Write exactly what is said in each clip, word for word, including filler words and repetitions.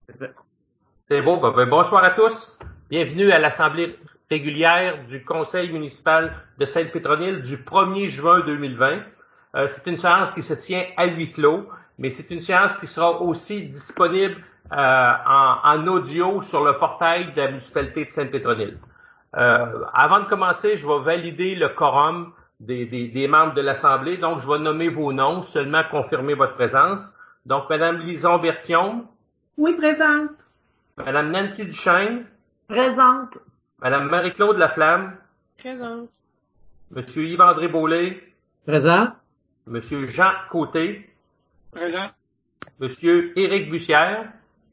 C'est beau. Ben, ben, bonsoir à tous. Bienvenue à l'Assemblée régulière du Conseil municipal de Sainte-Pétronille du premier juin deux mille vingt. Euh, c'est une séance qui se tient à huis clos, mais c'est une séance qui sera aussi disponible euh, en, en audio sur le portail de la municipalité de Sainte-Pétronille. Euh, avant de commencer, je vais valider le quorum des, des, des membres de l'Assemblée. Donc, je vais nommer vos noms, seulement confirmer votre présence. Donc, Madame Lison Berthiaume. Oui, présente. Madame Nancy Duchesne. Présente. Madame Marie-Claude Laflamme. Présente. Monsieur Yves-André Beaulé. Présent. Monsieur Jean Côté. Présent. Monsieur Éric Bussière.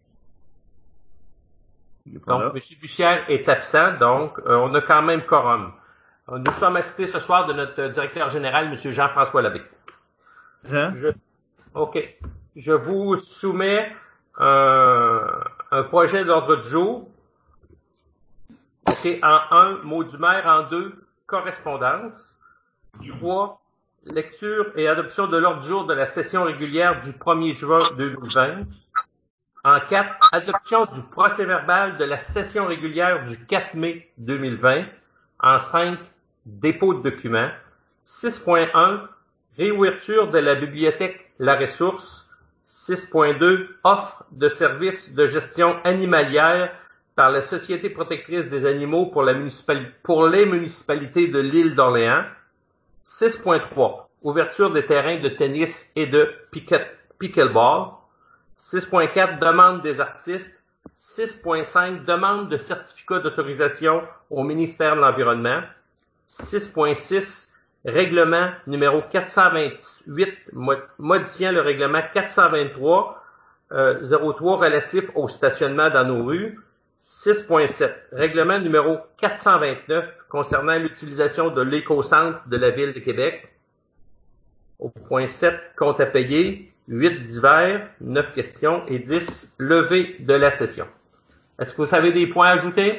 Voilà. Donc, Monsieur Bussière est absent, donc euh, on a quand même quorum. Nous sommes assistés ce soir de notre directeur général, Monsieur Jean-François Labbé. Présent. Je, OK. Je vous soumets euh, un projet d'ordre du jour. OK. En un, mot du maire. En deux, correspondance. Trois, lecture et adoption de l'ordre du jour de la session régulière du premier juin deux mille vingt. En quatre, adoption du procès-verbal de la session régulière du quatre mai deux mille vingt. En cinq, dépôt de documents. six point un, réouverture de la bibliothèque La Ressource. six point deux, offre de services de gestion animalière par la Société protectrice des animaux pour, la municipali- pour les municipalités de l'île d'Orléans. six point trois, ouverture des terrains de tennis et de pickleball. six point quatre, demande des artistes. six point cinq, demande de certificat d'autorisation au ministère de l'Environnement. six point six, règlement numéro quatre cent vingt-huit, modifiant le règlement quatre cent vingt-trois euh, zéro trois relatif au stationnement dans nos rues. six point sept, règlement numéro quatre cent vingt-neuf concernant l'utilisation de l'éco-centre de la Ville de Québec. Au point sept, compte à payer. huit, divers, neuf questions et dix, levée de la session. Est-ce que vous avez des points à ajouter?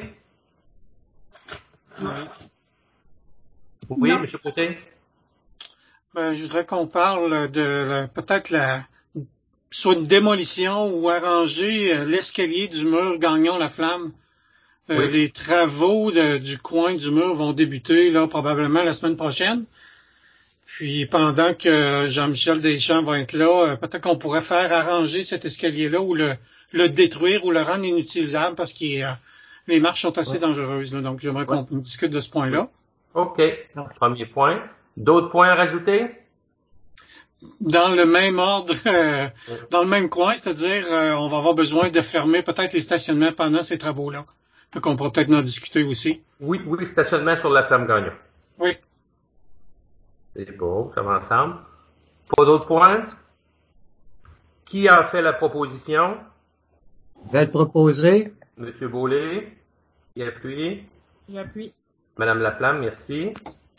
Oui. Oui, Non. M. Côté? Ben, je voudrais qu'on parle de la- peut-être la soit une démolition ou arranger euh, l'escalier du mur Gagnon-la-Flamme. Euh, Oui. Les travaux de- du coin du mur vont débuter là probablement la semaine prochaine. Puis pendant que Jean-Michel Deschamps va être là, euh, peut-être qu'on pourrait faire arranger cet escalier-là ou le, le détruire ou le rendre inutilisable parce que euh, les marches sont assez dangereuses. Là, donc j'aimerais qu'on discute de ce point-là. OK. Premier point. D'autres points à rajouter? Dans le même ordre, euh, dans le même coin, c'est-à-dire euh, on va avoir besoin de fermer peut-être les stationnements pendant ces travaux-là. Fait qu'on pourra peut-être en discuter aussi. Oui, oui, stationnement sur la Flamme Gagnon. Oui. C'est beau, ça va ensemble. Pas d'autres points? Qui a fait la proposition? Je vais le proposer. Monsieur Beaulé, qui appuie. J'appuie. Madame Laflamme, merci.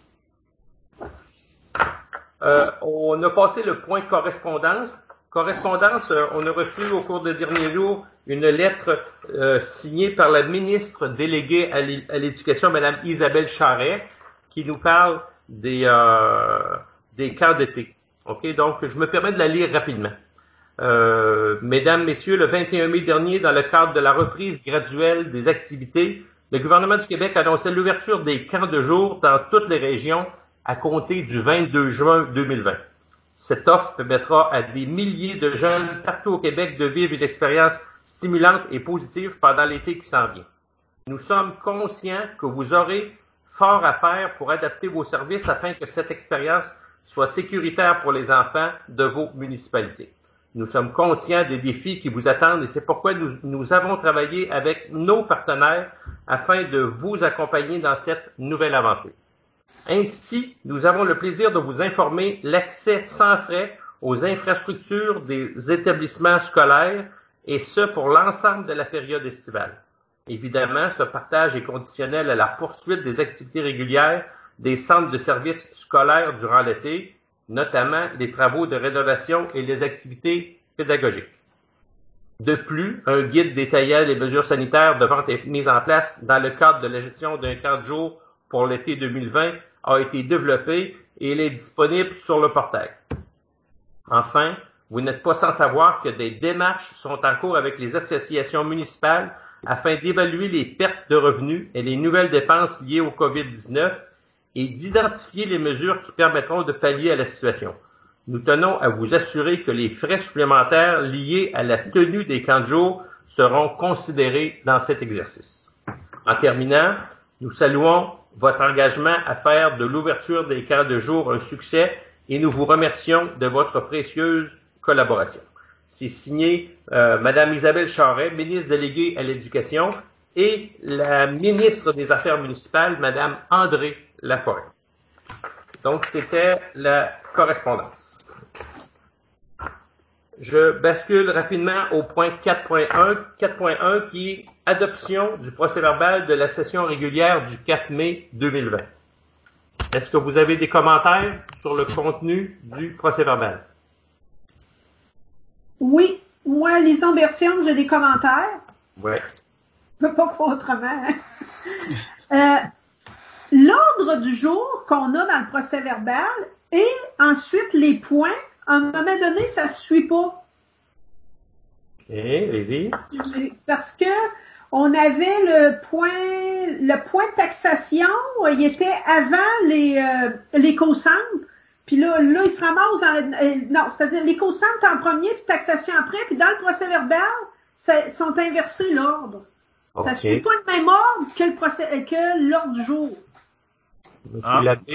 Euh, on a passé le point correspondance. Correspondance, euh, on a reçu au cours des derniers jours une lettre euh, signée par la ministre déléguée à l'Éducation, Madame Isabelle Charret, qui nous parle des, euh, des camps d'été. OK? Donc, je me permets de la lire rapidement. Euh, Mesdames, Messieurs, le vingt et un mai dernier, dans le cadre de la reprise graduelle des activités, le gouvernement du Québec annonçait l'ouverture des camps de jour dans toutes les régions à compter du vingt-deux juin deux mille vingt. Cette offre permettra à des milliers de jeunes partout au Québec de vivre une expérience stimulante et positive pendant l'été qui s'en vient. Nous sommes conscients que vous aurez fort à faire pour adapter vos services afin que cette expérience soit sécuritaire pour les enfants de vos municipalités. Nous sommes conscients des défis qui vous attendent et c'est pourquoi nous, nous avons travaillé avec nos partenaires afin de vous accompagner dans cette nouvelle aventure. Ainsi, nous avons le plaisir de vous informer l'accès sans frais aux infrastructures des établissements scolaires et ce pour l'ensemble de la période estivale. Évidemment, ce partage est conditionnel à la poursuite des activités régulières des centres de services scolaires durant l'été, notamment les travaux de rénovation et les activités pédagogiques. De plus, un guide détaillant les mesures sanitaires devant être mises en place dans le cadre de la gestion d'un camp de jour pour l'été deux mille vingt a été développé et il est disponible sur le portail. Enfin, vous n'êtes pas sans savoir que des démarches sont en cours avec les associations municipales afin d'évaluer les pertes de revenus et les nouvelles dépenses liées au covid dix-neuf et d'identifier les mesures qui permettront de pallier à la situation. Nous tenons à vous assurer que les frais supplémentaires liés à la tenue des camps de jour seront considérés dans cet exercice. En terminant, nous saluons votre engagement à faire de l'ouverture des camps de jour un succès et nous vous remercions de votre précieuse collaboration. C'est signé euh, Madame Isabelle Charret, ministre déléguée à l'Éducation, et la ministre des Affaires municipales, Madame André Laforêt. Donc, c'était la correspondance. Je bascule rapidement au point quatre point un. quatre point un qui est adoption du procès-verbal de la session régulière du quatre mai deux mille vingt. Est-ce que vous avez des commentaires sur le contenu du procès-verbal? Oui, moi, Lison Bertium, j'ai des commentaires. Oui. Je ne peux pas faire autrement. Hein? euh, L'ordre du jour qu'on a dans le procès-verbal et ensuite les points, à un moment donné, ça ne se suit pas. OK, allez-y. Parce que on avait le point, le point de taxation, il était avant les, euh, l'éco-centre. Puis là, là, il se ramasse dans le, euh, non, c'est-à-dire l'éco-centre en premier, puis taxation après, puis dans le procès-verbal, ça, sont inversés l'ordre. Okay. Ça ne suit pas le même ordre que le procès, que l'ordre du jour. Monsieur Ah. Labbé.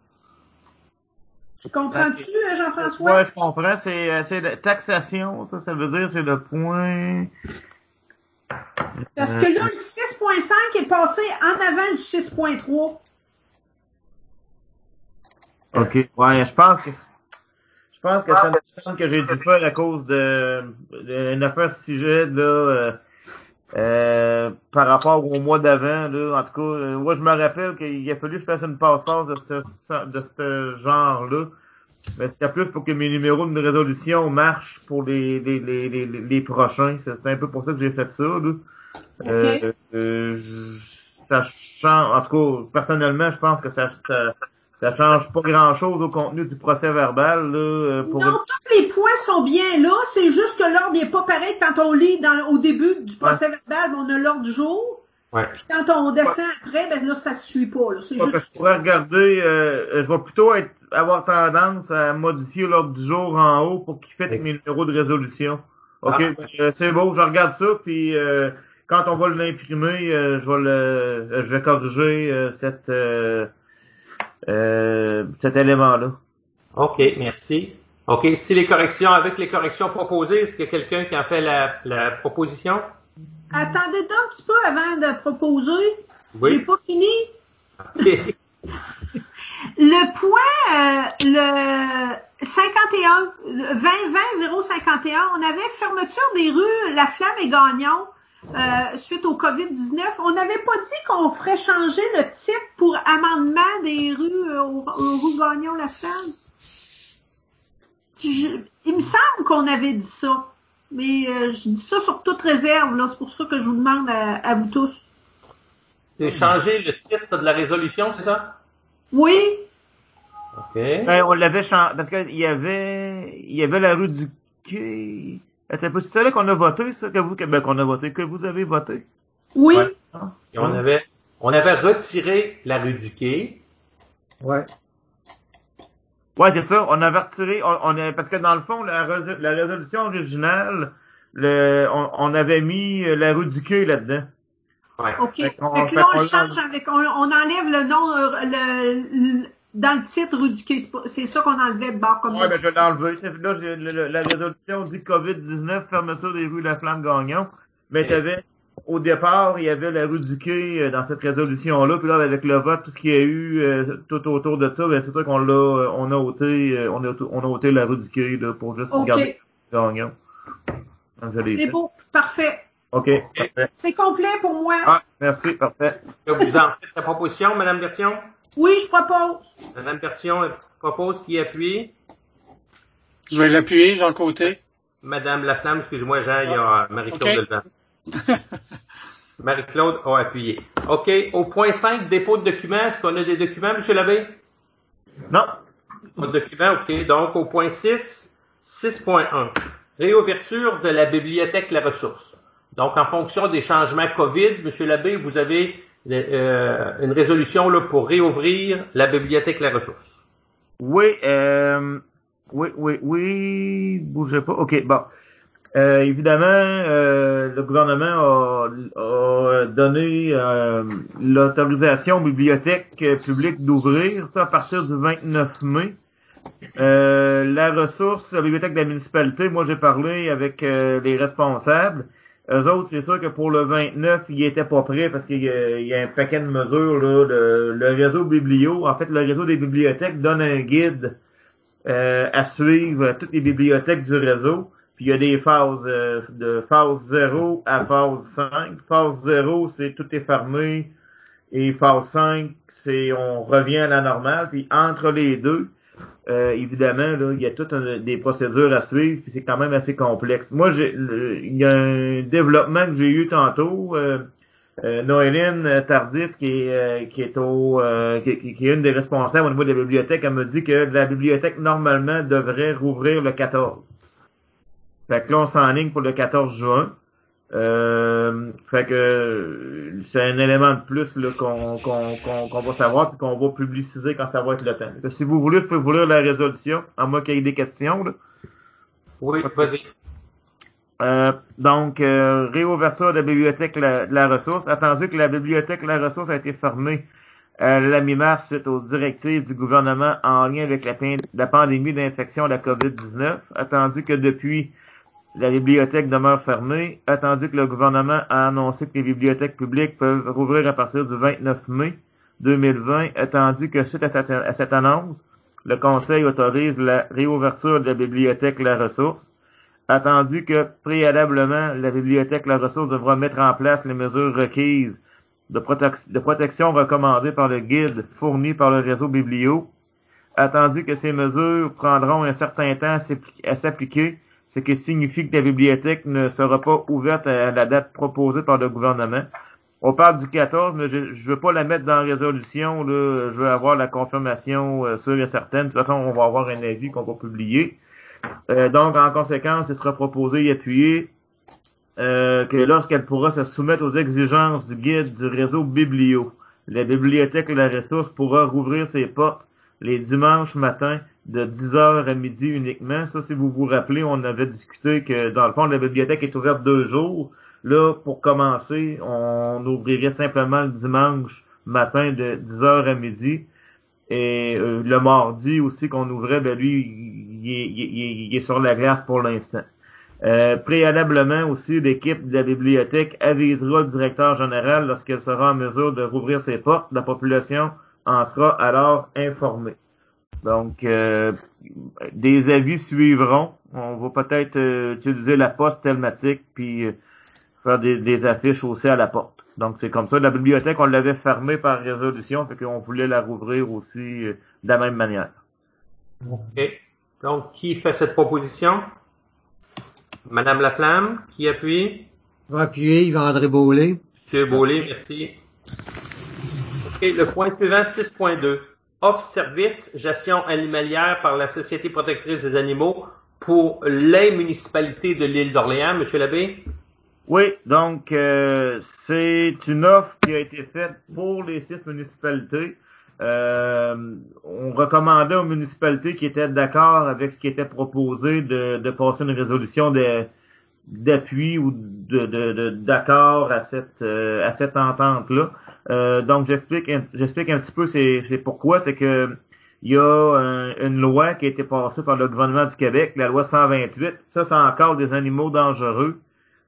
Tu comprends-tu, Jean-François? Ouais, je comprends. C'est, c'est la taxation, ça, ça veut dire c'est le point. Parce que là, le six point cinq est passé en avant du six point trois. OK. Ouais, je pense que je pense que c'est une question que j'ai dû faire à cause de d'une affaire sujet là euh, euh, par rapport au mois d'avant là. En tout cas, euh, moi je me rappelle qu'il a fallu que je fasse une passe-passe de ce de ce genre-là. Mais c'était plus pour que mes numéros de résolution marchent pour les les les les, les prochains. C'est un peu pour ça que j'ai fait ça là. Okay. Euh, euh, ça change. En tout cas, personnellement, je pense que ça ça, ça change pas grand-chose au contenu du procès-verbal là. Pour non, tous les points sont bien là. C'est juste que l'ordre n'est pas pareil quand on lit dans, au début du procès-verbal, on a l'ordre du jour. Ouais. Puis quand on descend après, ben là, ça se suit pas. Là. C'est juste... Je pourrais regarder, euh, je vais plutôt être, avoir tendance à modifier l'ordre du jour en haut pour qu'il fitte mes numéros de résolution. OK, ah. ben, c'est beau, je regarde ça, puis euh, quand on va l'imprimer, euh, je vais le euh, je vais corriger euh, cette euh, euh, cet élément-là. OK, merci. OK, si les corrections, avec les corrections proposées, est-ce qu'il y a quelqu'un qui en fait la, la proposition? Attendez un petit peu avant de proposer. Oui. J'ai pas fini. OK. Le point, euh, le cinquante et un, vingt vingt zéro cinquante et un, on avait fermeture des rues La Flamme et Gagnon euh, suite au covid dix-neuf. On n'avait pas dit qu'on ferait changer le titre pour amendement des rues euh, aux, aux rues Gagnon La Flamme. Je, il me semble qu'on avait dit ça. Mais euh, je dis ça sur toute réserve, là. C'est pour ça que je vous demande à, à vous tous. C'est changer le titre de la résolution, c'est ça? Oui. OK. Ben, on l'avait changé, parce qu'il y avait, il y avait la rue du quai. Attends, c'est ça là qu'on a voté, ça, que vous, que, ben, qu'on a voté, que vous avez voté? Oui. Ouais. Ah. Et on avait, on avait retiré la rue du quai. Ouais. Ouais, c'est ça. On avait retiré, on, on a, parce que dans le fond, la, la résolution originale, le, on, on avait mis la rue du quai là-dedans. Ouais. OK. Fait, fait que là, on, on le change avec, on, on enlève le nom, euh, le, le, dans le titre rue du quai. C'est ça qu'on enlevait de bord comme ouais, ben, je vais l'enlever. Là, j'ai, le, la résolution dit covid dix-neuf, fermeture des rues La Flamme Gagnon. Mais okay. T'avais, au départ, il y avait la rue du quai dans cette résolution-là, puis là, avec le vote, tout ce qu'il y a eu euh, tout autour de ça, ben, c'est sûr qu'on l'a, on a ôté, on a, on a ôté la rue du quai, là, pour juste okay. garder Gagnon. C'est beau, parfait. OK, okay. Parfait. C'est complet pour moi. Ah, merci, parfait. Vous en faites la proposition, Madame Bertillon? Oui, je propose. Madame Bertillon propose qui appuie? Je vais l'appuyer, Jean Côté. Madame Laflamme, excuse-moi, Jean, il y a Marie-Claude okay. Delvent. Marie-Claude a appuyé. OK. Au point cinq, dépôt de documents. Est-ce qu'on a des documents, M. Labbé? Non. Pas de documents, OK. Donc, au point six, six point un. Réouverture de la bibliothèque La Ressource. Donc, en fonction des changements COVID, M. Labbé, vous avez euh, une résolution là, pour réouvrir la bibliothèque La Ressource. Oui, euh, oui, oui, oui, bougez pas. OK, bon. Euh, évidemment, euh, le gouvernement a, a donné euh, l'autorisation aux bibliothèques publiques d'ouvrir ça à partir du vingt-neuf mai. Euh, la ressource, la bibliothèque de la municipalité, moi j'ai parlé avec euh, les responsables. Eux autres, c'est sûr que pour le vingt-neuf, ils étaient pas prêts parce qu'il y a, il y a un paquet de mesures. Là, le, le réseau biblio, en fait, le réseau des bibliothèques donne un guide euh, à suivre à toutes les bibliothèques du réseau. Puis il y a des phases euh, de phase zéro à phase cinq. Phase zéro, c'est tout est fermé. Et phase cinq, c'est on revient à la normale. Puis entre les deux, Euh, évidemment, là, il y a toutes un, des procédures à suivre, puis c'est quand même assez complexe. Moi, j'ai, le, il y a un développement que j'ai eu tantôt. Euh, euh, Noéline Tardif, qui est, euh, qui est au, euh, qui, qui est une des responsables au niveau de la bibliothèque, elle me dit que la bibliothèque normalement devrait rouvrir le quatorze. Fait que là, on s'enligne pour le quatorze juin. Euh, fait que c'est un élément de plus là, qu'on, qu'on, qu'on, qu'on va savoir puis qu'on va publiciser quand ça va être le temps. Donc, si vous voulez, je peux vous lire la résolution, à moins qu'il y ait des questions. Là. Oui, vas-y. Euh, donc, euh, réouverture de la bibliothèque la, de la ressource. Attendu que la bibliothèque de la ressource a été fermée à la mi-mars suite aux directives du gouvernement en lien avec la, la pandémie d'infection de la covid dix-neuf. Attendu que depuis la bibliothèque demeure fermée, attendu que le gouvernement a annoncé que les bibliothèques publiques peuvent rouvrir à partir du vingt-neuf mai deux mille vingt, attendu que suite à cette, à cette annonce, le Conseil autorise la réouverture de la bibliothèque La Ressource, attendu que préalablement, la bibliothèque La Ressource devra mettre en place les mesures requises de, prote- de protection recommandées par le guide fourni par le réseau Biblio, attendu que ces mesures prendront un certain temps à s'appliquer, ce qui signifie que la bibliothèque ne sera pas ouverte à la date proposée par le gouvernement. On parle du quatorze, mais je ne veux pas la mettre dans la résolution. Là. Je veux avoir la confirmation euh, sûre et certaine. De toute façon, on va avoir un avis qu'on va publier. Euh, donc, en conséquence, il sera proposé et appuyé euh, que lorsqu'elle pourra se soumettre aux exigences du guide du réseau Biblio, la bibliothèque et la ressource pourra rouvrir ses portes les dimanches matins de dix heures à midi uniquement. Ça, si vous vous rappelez, on avait discuté que, dans le fond, la bibliothèque est ouverte deux jours. Là, pour commencer, on ouvrirait simplement le dimanche matin de dix heures à midi. Et euh, le mardi aussi qu'on ouvrait, ben lui, il est, il est, il est sur la glace pour l'instant. Euh, préalablement aussi, l'équipe de la bibliothèque avisera le directeur général lorsqu'elle sera en mesure de rouvrir ses portes. La population en sera alors informée. Donc, euh, des avis suivront. On va peut-être euh, utiliser la poste thématique puis euh, faire des, des affiches aussi à la porte. Donc, c'est comme ça. La bibliothèque, on l'avait fermée par résolution, fait qu'on voulait la rouvrir aussi euh, de la même manière. OK. Donc, qui fait cette proposition? Madame Laflamme, qui appuie? Je vais appuyer Yves-André Beaulé. Monsieur Beaulé, merci. OK, le point suivant, six point deux. Offre service, gestion animalière par la Société protectrice des animaux pour les municipalités de l'île d'Orléans. Monsieur Labbé? Oui, donc euh, c'est une offre qui a été faite pour les six municipalités. Euh, on recommandait aux municipalités qui étaient d'accord avec ce qui était proposé de, de passer une résolution de, d'appui ou de, de, de d'accord à cette euh, à cette entente-là. Euh, donc j'explique j'explique un petit peu c'est, c'est pourquoi, c'est que il y a un, une loi qui a été passée par le gouvernement du Québec, la loi cent vingt-huit. Ça, c'est encore des animaux dangereux.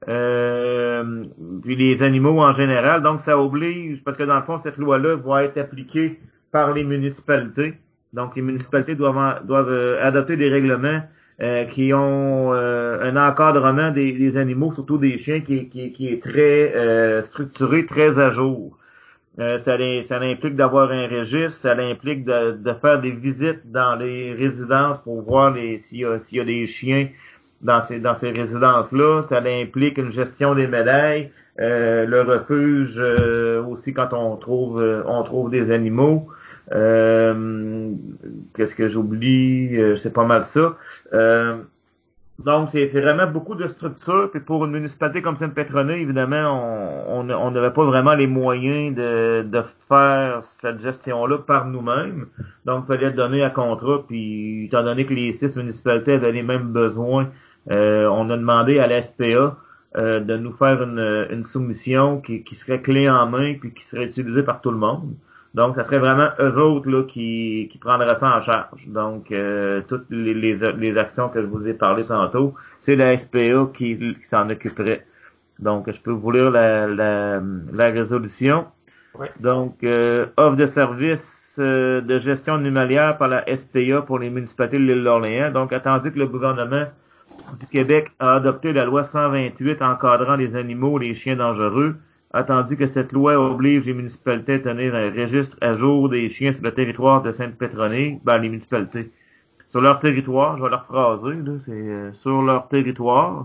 Euh, puis les animaux en général. Donc, ça oblige, parce que dans le fond, cette loi-là va être appliquée par les municipalités. Donc, les municipalités doivent, doivent euh, adopter des règlements euh, qui ont euh, un encadrement des, des animaux, surtout des chiens, qui, qui, qui est très euh, structuré, très à jour. Euh, ça, ça implique d'avoir un registre, ça implique de, de faire des visites dans les résidences pour voir les, s'il y a, s'il y a des chiens dans ces, dans ces résidences-là. Ça implique une gestion des médailles, euh, le refuge euh, aussi quand on trouve euh, on trouve des animaux. Euh, qu'est-ce que j'oublie? Euh, c'est pas mal ça. Euh, Donc, c'est vraiment beaucoup de structures. Puis pour une municipalité comme Sainte-Pétronille, évidemment, on on n'avait pas vraiment les moyens de, de faire cette gestion-là par nous-mêmes. Donc, il fallait donner à contrat. Puis, étant donné que les six municipalités avaient les mêmes besoins, euh, on a demandé à la S P A euh, de nous faire une, une soumission qui, qui serait clé en main puis qui serait utilisée par tout le monde. Donc, ça serait vraiment eux autres là qui, qui prendraient ça en charge. Donc, euh, toutes les, les, les actions que je vous ai parlé tantôt, c'est la S P A qui, qui s'en occuperait. Donc, je peux vous lire la, la, la résolution. Oui. Donc, euh, offre de service euh, de gestion animalière par la S P A pour les municipalités de l'île d'Orléans. Donc, attendu que le gouvernement du Québec a adopté la loi cent vingt-huit encadrant les animaux et les chiens dangereux, attendu que cette loi oblige les municipalités à tenir un registre à jour des chiens sur le territoire de Sainte-Pétronille, ben les municipalités, sur leur territoire, je vais leur phraser, là, c'est euh, sur leur territoire,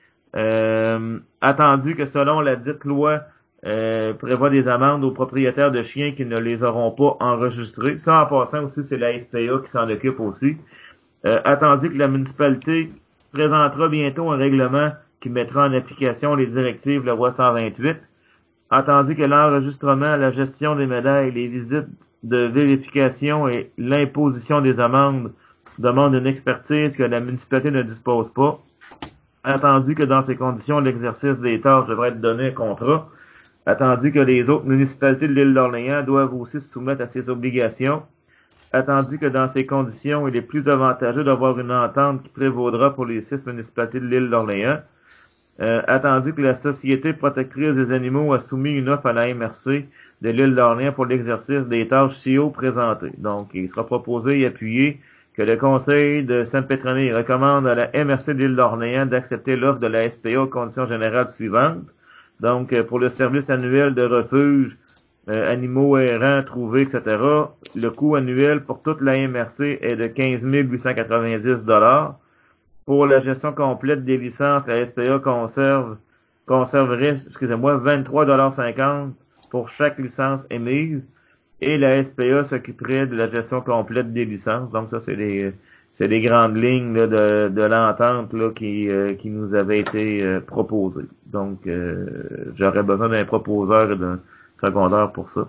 euh, attendu que selon la dite loi, euh, prévoit des amendes aux propriétaires de chiens qui ne les auront pas enregistrés. Ça, en passant aussi, c'est la S P A qui s'en occupe aussi. Euh, attendu que la municipalité présentera bientôt un règlement qui mettra en application les directives de la loi cent vingt-huit. Attendu que l'enregistrement, la gestion des médailles, les visites de vérification et l'imposition des amendes demandent une expertise que la municipalité ne dispose pas. Attendu que dans ces conditions, l'exercice des tâches devrait être donné à contrat. Attendu que les autres municipalités de l'île d'Orléans doivent aussi se soumettre à ces obligations. Attendu que dans ces conditions, il est plus avantageux d'avoir une entente qui prévaudra pour les six municipalités de l'île d'Orléans. Euh, attendu que la Société protectrice des animaux a soumis une offre à la M R C de l'île d'Orléans pour l'exercice des tâches ci haut présentées. Donc, il sera proposé et appuyé que le Conseil de Sainte-Pétronille recommande à la M R C de l'île d'Orléans d'accepter l'offre de la S P A aux conditions générales suivantes. Donc, pour le service annuel de refuge, euh, animaux errants, trouvés, et cetera, le coût annuel pour toute la M R C est de quinze mille huit cent quatre-vingt-dix dollars. Pour la gestion complète des licences, la S P A conserve, conserverait, excusez-moi, vingt-trois dollars cinquante pour chaque licence émise. Et la S P A s'occuperait de la gestion complète des licences. Donc ça, c'est les, c'est les grandes lignes là, de, de l'entente là, qui, euh, qui nous avait été euh, proposée. Donc, euh, j'aurais besoin d'un proposeur et d'un secondaire pour ça.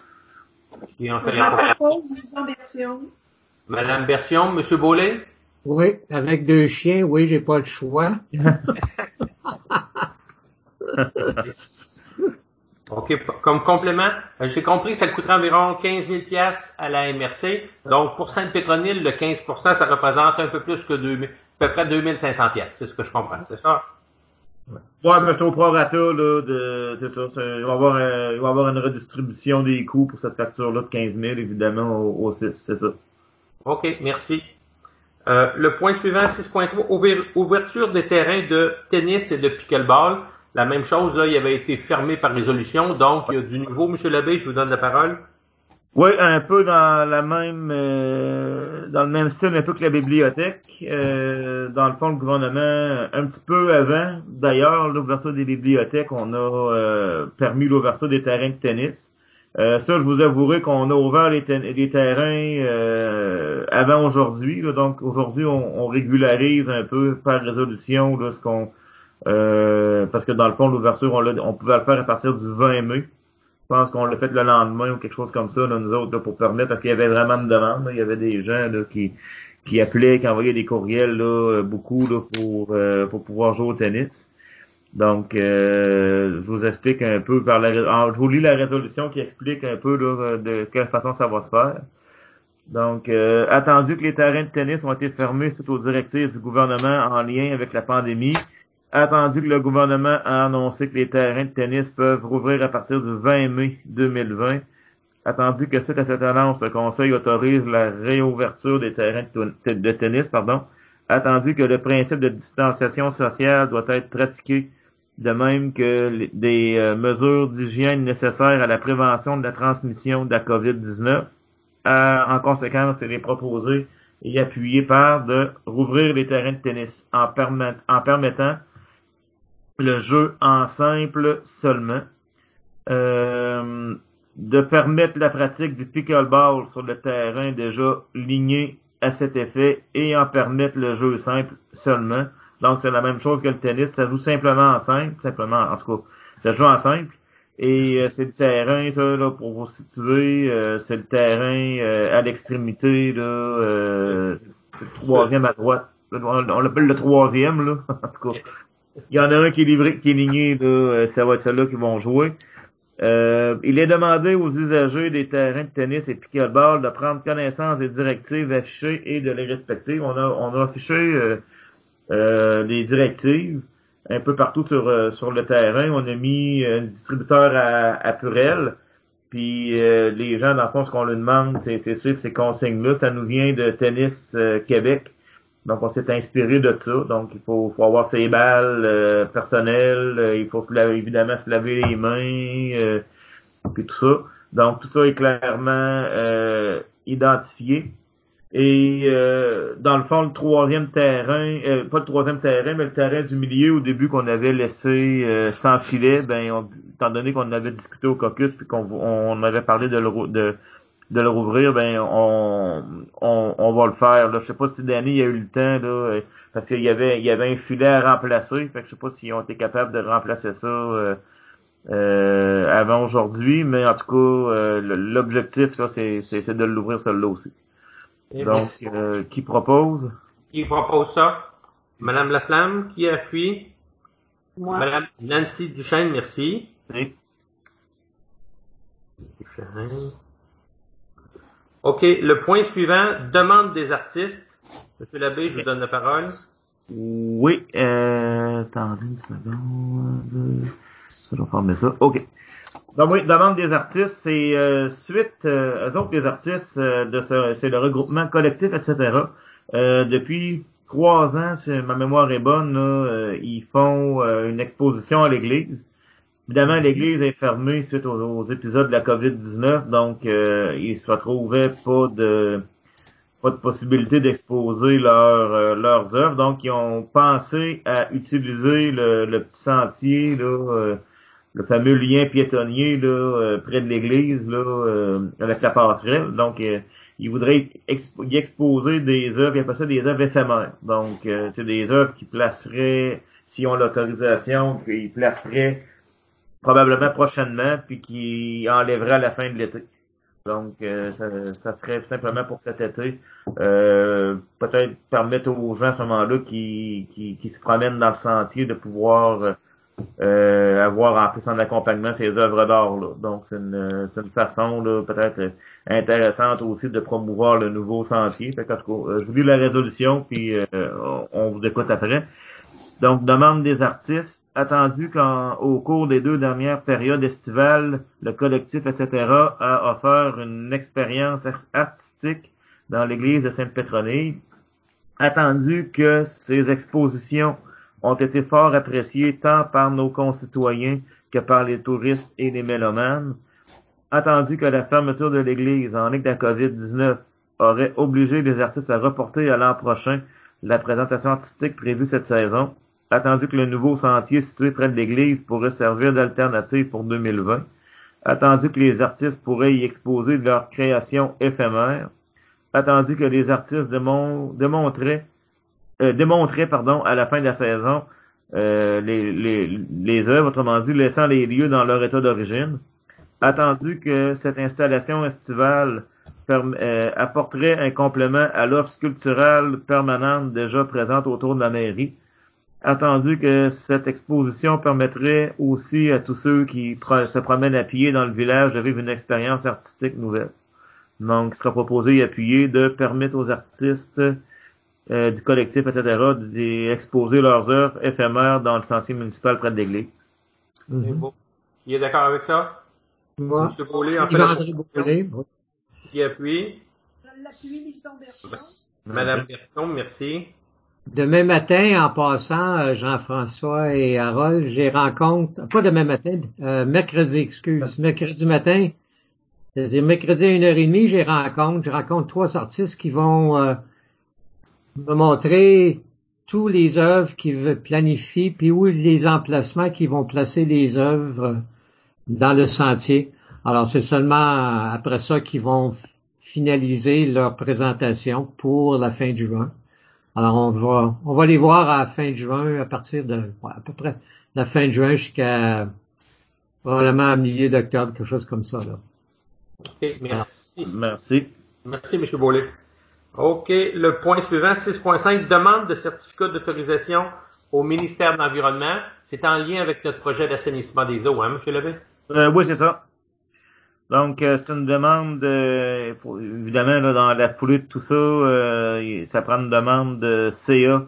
Qui en fait Je la propose Lisa Bertillon. Madame Bertillon, Monsieur Beaulais? Oui, avec deux chiens, oui, j'ai pas le choix. OK. Comme complément, j'ai compris que ça coûterait environ quinze mille dollars à la M R C. Donc, pour Sainte-Pétronille, le quinze pour cent, ça représente un peu plus que deux mille, à peu près deux mille cinq cents dollars. C'est ce que je comprends, c'est ça? Ouais, mais c'est au prorata, là, de, c'est ça, c'est, il va y avoir, un, il va y avoir une redistribution des coûts pour cette facture-là de quinze mille, évidemment, au, au six, c'est ça. OK, merci. Euh, le point suivant, six point trois, ouverture des terrains de tennis et de pickleball. La même chose, là, il avait été fermé par résolution, donc il y a du nouveau. Monsieur Labbé, je vous donne la parole. Oui, un peu dans la même, euh, dans le même style, un peu que la bibliothèque. Euh, dans le fond, le gouvernement, un petit peu avant, d'ailleurs, l'ouverture des bibliothèques, on a euh, permis l'ouverture des terrains de tennis. Euh, ça, je vous avouerai qu'on a ouvert les, ten- les terrains euh, avant aujourd'hui. Là, donc, aujourd'hui, on, on régularise un peu par résolution là, ce qu'on... Euh, parce que dans le fond, l'ouverture, on, l'a- on pouvait le faire à partir du vingt mai. Je pense qu'on l'a fait le lendemain ou quelque chose comme ça, là, nous autres, là, pour permettre, parce qu'il y avait vraiment une demande. Là, il y avait des gens là, qui, qui appelaient, qui envoyaient des courriels, là, beaucoup là, pour, euh, pour pouvoir jouer au tennis. Donc, euh, je vous explique un peu par la, alors, je vous lis la résolution qui explique un peu là, de quelle façon ça va se faire. Donc, euh, attendu que les terrains de tennis ont été fermés suite aux directives du gouvernement en lien avec la pandémie, attendu que le gouvernement a annoncé que les terrains de tennis peuvent rouvrir à partir du vingt mai deux mille vingt, attendu que suite à cette annonce, le Conseil autorise la réouverture des terrains de, de tennis, pardon, attendu que le principe de distanciation sociale doit être pratiqué, de même que des euh, mesures d'hygiène nécessaires à la prévention de la transmission de la covid dix-neuf. Euh, en conséquence, il est proposé et appuyé par de rouvrir les terrains de tennis en, permet, en permettant le jeu en simple seulement, euh, de permettre la pratique du pickleball sur le terrain déjà ligné à cet effet et en permettre le jeu simple seulement. Donc, c'est la même chose que le tennis. Ça joue simplement en simple, simplement, en tout cas, ça joue en simple. Et euh, c'est le terrain, ça, là, pour vous situer, euh, c'est le terrain euh, à l'extrémité, là, euh, c'est le troisième à droite. On, on l'appelle le troisième, là, en tout cas. Il y en a un qui est livré, qui est ligné, là, euh, ça va être ceux-là qui vont jouer. Euh, il est demandé aux usagers des terrains de tennis et pickleball de prendre connaissance des directives affichées et de les respecter. On a, on a affiché euh, euh, des directives un peu partout sur euh, sur le terrain. On a mis un distributeur à, à Purel. Puis euh, les gens, dans le fond, ce qu'on leur demande, c'est, c'est suivre ces consignes-là. Ça nous vient de Tennis euh, Québec. Donc, on s'est inspiré de ça. Donc, il faut, faut avoir ses balles euh, personnelles. Euh, il faut se laver, évidemment se laver les mains, euh, puis tout ça. Donc, tout ça est clairement euh, identifié. Et euh, dans le fond, le troisième terrain, euh, pas le troisième terrain, mais le terrain du milieu au début qu'on avait laissé euh, sans filet, ben on, étant donné qu'on avait discuté au caucus puis qu'on on avait parlé de le de, de le rouvrir, ben on, on on va le faire. Là, je sais pas si Danny a eu le temps là, parce qu'il y avait il y avait un filet à remplacer, fait que je sais pas s'ils ont été capables de remplacer ça euh, euh, avant aujourd'hui, mais en tout cas euh, l'objectif ça c'est c'est, c'est de l'ouvrir celui-là aussi. Et Donc, euh, qui propose? Qui propose ça? Madame Laflamme, qui appuie? Moi. Madame Nancy Duchesne, merci. Oui. OK, le point suivant, demande des artistes. Monsieur Labbé, je vous donne la parole. Oui, euh, attendez une seconde. Je vais fermer ça. OK. Donc oui, demande des artistes, c'est euh, suite, euh, eux autres, les artistes, euh, de ce, c'est le regroupement collectif, et cetera. Euh, depuis trois ans, si ma mémoire est bonne, là, euh, ils font euh, une exposition à l'église. Évidemment, l'église est fermée suite aux, aux épisodes de la covid dix-neuf, donc euh, ils se retrouvaient pas de pas de possibilité d'exposer leur, euh, leurs œuvres. Donc, ils ont pensé à utiliser le, le petit sentier, là, euh, le fameux lien piétonnier là, euh, près de l'église, là, euh, avec la passerelle. Donc, euh, ils voudraient expo- y exposer des œuvres, ils appellent ça des œuvres éphémères. Donc, euh, c'est des œuvres qui placeraient, s'ils ont l'autorisation, qu'ils placeraient probablement prochainement, puis qui enlèveraient à la fin de l'été. Donc, euh, ça, ça serait simplement pour cet été. Euh, peut-être permettre aux gens à ce moment-là qui, qui, qui se promènent dans le sentier de pouvoir euh, avoir en plus en accompagnement ces œuvres d'art. Là. Donc, c'est une, c'est une façon là, peut-être intéressante aussi de promouvoir le nouveau sentier. Fait qu'en tout cas, je vous lis la résolution, puis euh, on, on vous écoute après. Donc, demande des artistes. Attendu qu'au cours des deux dernières périodes estivales, le collectif, et cetera a offert une expérience artistique dans l'église de Sainte-Pétronille. Attendu que ces expositions ont été fort appréciées tant par nos concitoyens que par les touristes et les mélomanes. Attendu que la fermeture de l'église en lien avec la covid dix-neuf aurait obligé les artistes à reporter à l'an prochain la présentation artistique prévue cette saison. Attendu que le nouveau sentier situé près de l'église pourrait servir d'alternative pour deux mille vingt. Attendu que les artistes pourraient y exposer leurs créations éphémères. Attendu que les artistes démon- démontraient, euh, démontraient pardon, à la fin de la saison euh, les, les, les œuvres, autrement dit, laissant les lieux dans leur état d'origine. Attendu que cette installation estivale perm- euh, apporterait un complément à l'offre sculpturale permanente déjà présente autour de la mairie. Attendu que cette exposition permettrait aussi à tous ceux qui pro- se promènent à pied dans le village de vivre une expérience artistique nouvelle. Donc, il sera proposé et appuyé de permettre aux artistes euh, du collectif, et cetera, d'exposer leurs œuvres éphémères dans le sentier municipal près de l'église. C'est beau. Qui est d'accord avec ça? Moi, Monsieur Beaulé, en fait, Yves-André Beaulé. qui appuie? Je l'appuie, Liston Berton. Madame Berton, merci. Demain matin, en passant, euh, Jean-François et Harold, j'ai rencontre, pas demain matin, euh, mercredi, excuse, mercredi matin, c'est-à-dire mercredi à une heure et demie, j'ai rencontre, je rencontre trois artistes qui vont euh, me montrer tous les œuvres qu'ils planifient, puis où les emplacements qu'ils vont placer les œuvres dans le sentier. Alors, c'est seulement après ça qu'ils vont finaliser leur présentation pour la fin du juin. Alors, on va, on va les voir à la fin de juin, à partir de, ouais, à peu près la fin de juin jusqu'à probablement à milieu d'octobre, quelque chose comme ça, là. OK, merci. Alors, merci. Merci, M. Beaulieu. OK, le point suivant, six point cinq, demande de certificat d'autorisation au ministère de l'Environnement. C'est en lien avec notre projet d'assainissement des eaux, hein, M. Levé? Euh, oui, c'est ça. Donc, euh, c'est une demande, euh, pour, évidemment, là, dans la foulée de tout ça, euh, ça prend une demande de C A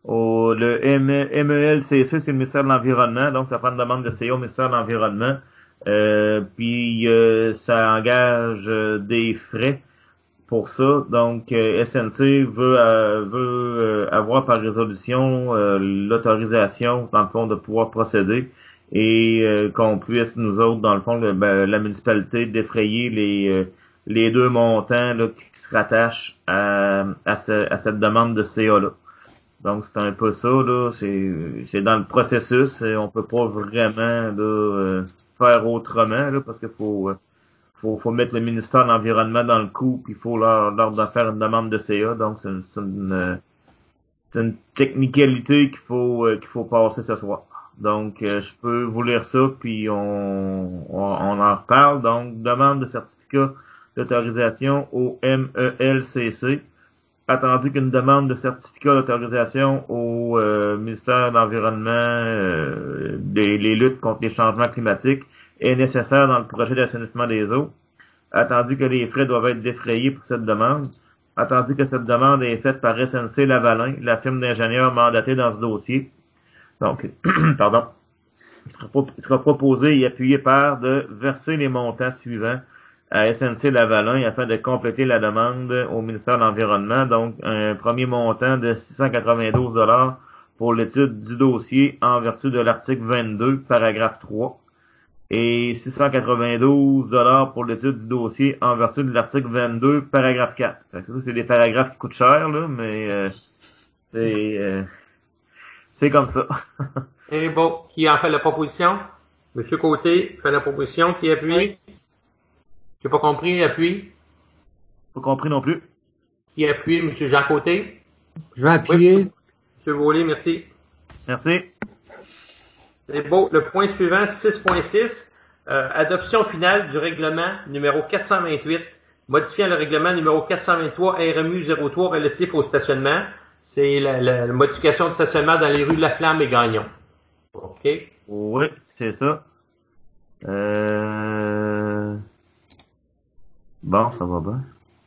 au le M E L C C, c'est le ministère de l'Environnement, donc ça prend une demande de C A au ministère de l'Environnement. Euh, puis euh, ça engage euh, des frais pour ça. Donc, euh, S N C veut euh, veut euh, avoir par résolution euh, l'autorisation, dans le fond, de pouvoir procéder et euh, qu'on puisse, nous autres, dans le fond, le, ben, la municipalité, défrayer les euh, les deux montants là, qui se rattachent à, à, ce, à cette demande de C A-là. Donc, c'est un peu ça, là. C'est, c'est dans le processus. Et on peut pas vraiment là, euh, faire autrement, là, parce qu'il faut, euh, faut, faut mettre le ministère de l'Environnement dans le coup, puis il faut leur, leur de faire une demande de C A. Donc, c'est une, c'est une, euh, c'est une technicalité qu'il faut, euh, qu'il faut passer ce soir. Donc, euh, je peux vous lire ça, puis on, on, on en reparle. Donc, demande de certificat d'autorisation au M E L C C. Attendu qu'une demande de certificat d'autorisation au euh, ministère de l'Environnement euh, des les luttes contre les changements climatiques est nécessaire dans le projet d'assainissement des eaux. Attendu que les frais doivent être défrayés pour cette demande. Attendu que cette demande est faite par S N C Lavalin, la firme d'ingénieurs mandatée dans ce dossier. Donc, pardon, il sera, il sera proposé et appuyé par de verser les montants suivants à S N C Lavalin afin de compléter la demande au ministère de l'Environnement. Donc, un premier montant de six cent quatre-vingt-douze dollars pour l'étude du dossier en vertu de l'article vingt-deux, paragraphe trois, et six cent quatre-vingt-douze dollars pour l'étude du dossier en vertu de l'article vingt-deux, paragraphe quatre. Fait que ça, c'est des paragraphes qui coûtent cher, là, mais euh, c'est, euh, c'est comme ça. Et bon, qui en fait la proposition? Monsieur Côté fait la proposition. Qui appuie? Oui. J'ai pas compris, appuie. Pas compris non plus. Qui appuie? Monsieur Jean Côté? Je vais appuyer. Oui. Monsieur Beaulieu, merci. Merci. C'est beau. Le point suivant, six point six, euh, adoption finale du règlement numéro quatre cent vingt-huit, modifiant le règlement numéro quatre cent vingt-trois R M U zéro trois relatif au stationnement. C'est la, la, la modification de stationnement dans les rues Laflamme et Gagnon. OK. Oui, c'est ça. Euh... Bon, ça va bien.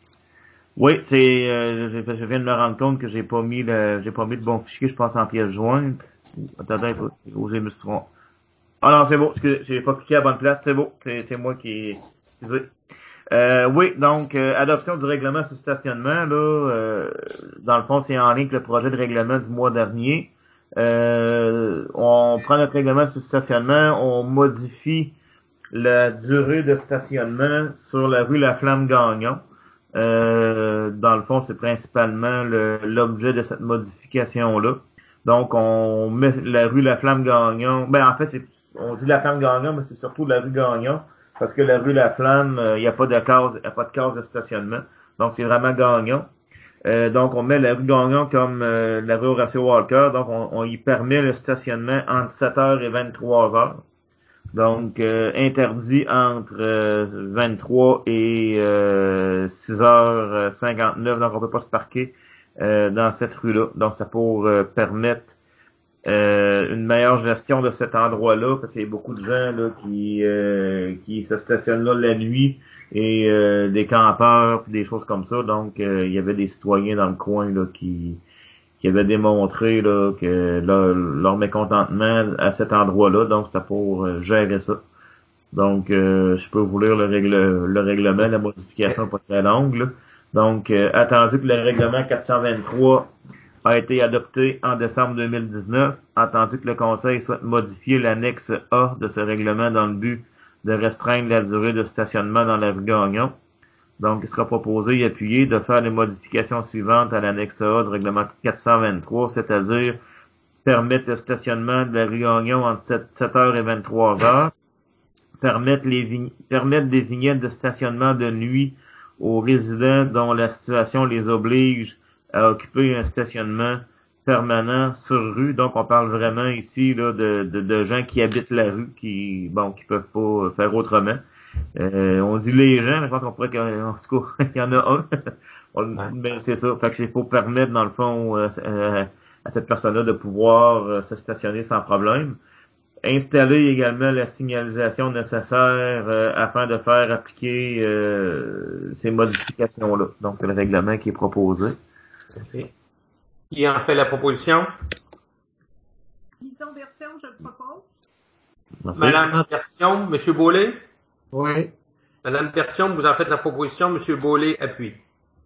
Oui, c'est, euh, je, je viens de me rendre compte que j'ai pas mis le, j'ai pas mis le bon fichier, je pense, en pièce jointe. Attendez un peu, où j'ai mis ce tronc. Ah non, c'est beau, excusez, j'ai pas cliqué à la bonne place, c'est beau, c'est, c'est moi qui, excusez. Euh, oui, donc, euh, adoption du règlement sur stationnement, là, euh, dans le fond, c'est en lien avec le projet de règlement du mois dernier. Euh, on prend notre règlement sur stationnement, on modifie la durée de stationnement sur la rue Laflamme-Gagnon. Euh, dans le fond, c'est principalement le, l'objet de cette modification-là. Donc, on met la rue Laflamme-Gagnon. Ben, en fait, c'est, on dit Laflamme-Gagnon, mais c'est surtout la rue Gagnon, parce que la rue Laflamme, il euh, n'y a pas de case, il y a pas de case de stationnement. Donc, c'est vraiment Gagnon. Euh, donc, on met la rue Gagnon comme euh, la rue Horatio Walker. Donc, on, on y permet le stationnement entre sept heures et vingt-trois heures. Donc, euh, interdit entre euh, vingt-trois et euh, six heures cinquante-neuf. Donc, on peut pas se parquer euh, dans cette rue-là. Donc, c'est pour euh, permettre euh, une meilleure gestion de cet endroit-là, parce qu'il y a beaucoup de gens là qui euh, qui se stationnent là la nuit et euh, des campeurs, des choses comme ça. Donc, euh, il y avait des citoyens dans le coin là qui qui avaient démontré là que leur, leur mécontentement à cet endroit-là. Donc, c'était pour euh, gérer ça. Donc, euh, je peux vous lire le, règle, le règlement, la modification pas très longue. Là. Donc, euh, attendu que le règlement quatre cent vingt-trois a été adopté en décembre deux mille dix-neuf, attendu que le Conseil souhaite modifier l'annexe A de ce règlement dans le but de restreindre la durée de stationnement dans la rue Gagnon. Donc, il sera proposé et appuyé de faire les modifications suivantes à l'annexe A du règlement quatre cent vingt-trois, c'est-à-dire permettre le stationnement de la rue Gagnon entre sept heures et vingt-trois heures, permettre, les vign- permettre des vignettes de stationnement de nuit aux résidents dont la situation les oblige à occuper un stationnement permanent sur rue. Donc, on parle vraiment ici là de, de, de gens qui habitent la rue, qui bon, qui peuvent pas faire autrement. Euh, on dit les gens, mais je pense qu'on pourrait qu'en tout cas, il y en a un. on, Ouais. Mais c'est ça. Fait que c'est pour permettre, dans le fond, euh, euh, à cette personne-là de pouvoir euh, se stationner sans problème. Installer également la signalisation nécessaire euh, afin de faire appliquer euh, ces modifications-là. Donc, c'est le règlement qui est proposé. Okay. Qui en fait la proposition? Vision version, je le propose. Merci. Madame Bertion, Monsieur Beaulé? Oui. Madame Bertion, vous en faites la proposition, Monsieur Beaulé appuie.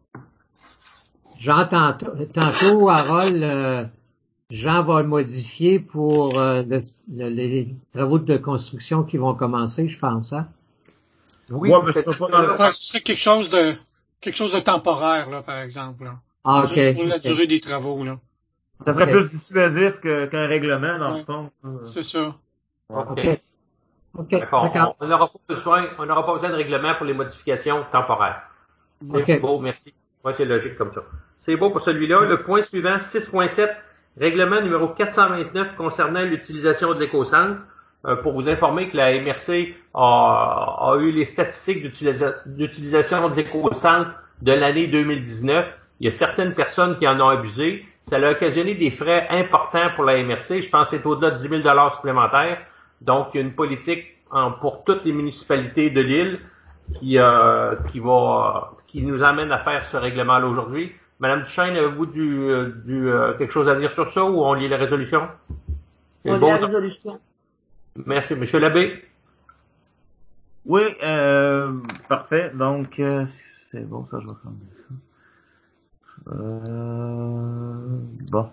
J'entends tantôt, Harold, euh, Jean va le modifier pour euh, le, le, les travaux de construction qui vont commencer, je pense, hein? Oui, Ouais, mais c'est je peux pas dans le Ouais, ce serait quelque chose de quelque chose de temporaire, là, par exemple. Là. Ah, OK. Juste pour la OK. durée des travaux, là. Ça serait OK. plus dissuasif que, qu'un règlement, dans Ouais. le fond. C'est ça. OK. OK. OK. D'accord. D'accord. On n'aura pas besoin, on n'aura pas besoin de règlement pour les modifications temporaires. C'est OK. beau, merci. Ouais, c'est logique comme ça. C'est beau pour celui-là. Le point suivant, six point sept, règlement numéro quatre cent vingt-neuf concernant l'utilisation de l'éco-centre. Euh, pour vous informer que la M R C a, a eu les statistiques d'utilisa- d'utilisation de l'éco-centre de l'année deux mille dix-neuf. Il y a certaines personnes qui en ont abusé. Ça a occasionné des frais importants pour la M R C. Je pense que c'est au-delà de dix mille dollars supplémentaires. Donc, il y a une politique en, pour toutes les municipalités de l'île qui, euh, qui va, qui nous amène à faire ce règlement-là aujourd'hui. Madame Duchesne, avez-vous du, du, euh, quelque chose à dire sur ça ou on lit la résolution? On lit la résolution. Merci. Monsieur Labbé? Oui, euh, parfait. Donc, euh, c'est bon, ça, je vais fermer ça. Euh, bon.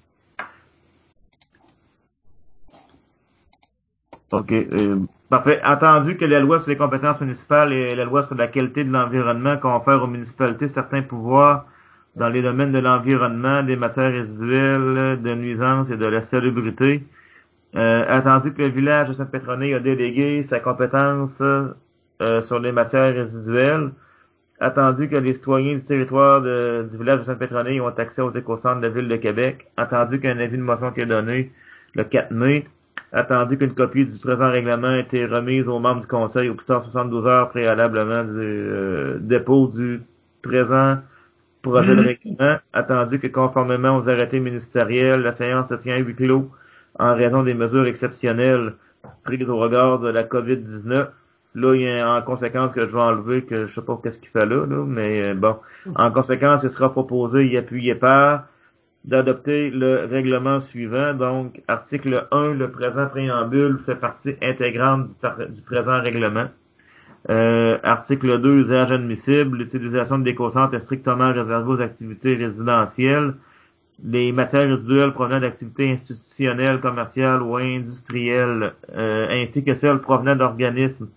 OK. Euh, parfait. Entendu que la loi sur les compétences municipales et la loi sur la qualité de l'environnement confèrent aux municipalités certains pouvoirs dans les domaines de l'environnement, des matières résiduelles, de nuisances et de la salubrité. Euh, attendu que le village de Sainte-Pétronille a délégué sa compétence euh, sur les matières résiduelles, attendu que les citoyens du territoire de, du village de Sainte-Pétronille ont accès aux écocentres de la Ville de Québec, attendu qu'un avis de motion qui est donné le quatre mai, attendu qu'une copie du présent règlement a été remise aux membres du Conseil au plus tard soixante-douze heures préalablement du euh, dépôt du présent projet de règlement, attendu que conformément aux arrêtés ministériels, la séance se tient à huis clos en raison des mesures exceptionnelles prises au regard de la COVID dix-neuf. Là, il y a en conséquence que je vais enlever, que je sais pas qu'est-ce qu'il fait là, là, mais bon. En conséquence, il sera proposé y appuyer par d'adopter le règlement suivant. Donc, article un, le présent préambule fait partie intégrante du, par- du présent règlement. Euh, article deux, usage admissible. L'utilisation de l'éco-centre est strictement réservée aux activités résidentielles. Les matières résiduelles provenant d'activités institutionnelles, commerciales ou industrielles, euh, ainsi que celles provenant d'organismes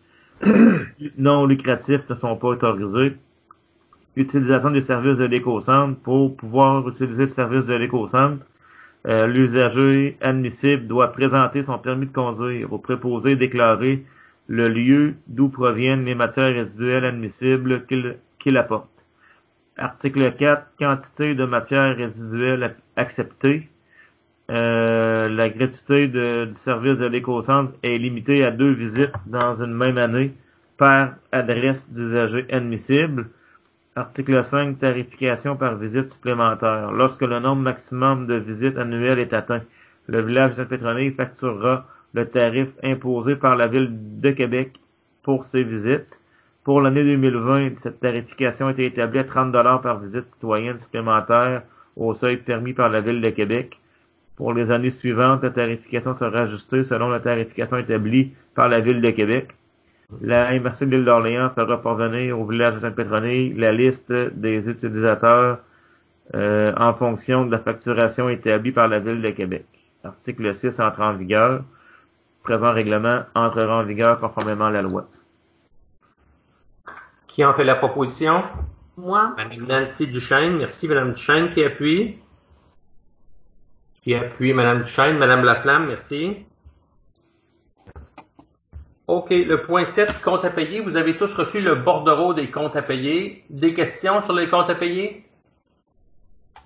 non lucratifs ne sont pas autorisées. Utilisation des services de l'éco-centre. Pour pouvoir utiliser le service de l'éco-centre, euh, l'usager admissible doit présenter son permis de conduire au préposé déclarer le lieu d'où proviennent les matières résiduelles admissibles qu'il qu'il apporte. Article quatre, quantité de matières résiduelles acceptées. Euh, la gratuité de, du service de l'éco-centre est limitée à deux visites dans une même année par adresse d'usager admissible. Article cinq, tarification par visite supplémentaire. Lorsque le nombre maximum de visites annuelles est atteint, le village de Sainte-Pétronille facturera le tarif imposé par la Ville de Québec pour ces visites. Pour l'année deux mille vingt, cette tarification a été établie à trente dollars par visite citoyenne supplémentaire au seuil permis par la Ville de Québec. Pour les années suivantes, la tarification sera ajustée selon la tarification établie par la Ville de Québec. La M R C de l'île d'Orléans fera parvenir au village de Sainte-Pétronille la liste des utilisateurs euh, en fonction de la facturation établie par la Ville de Québec. Article six entre en vigueur. Présent règlement entrera en vigueur conformément à la loi. Qui en fait la proposition? Moi. Madame Nancy Duchesne. Merci, Madame Duchesne. Qui appuie? Qui appuie, Madame Duchesne. Madame Laflamme, merci. OK, le point sept, comptes à payer. Vous avez tous reçu le bordereau des comptes à payer. Des questions sur les comptes à payer?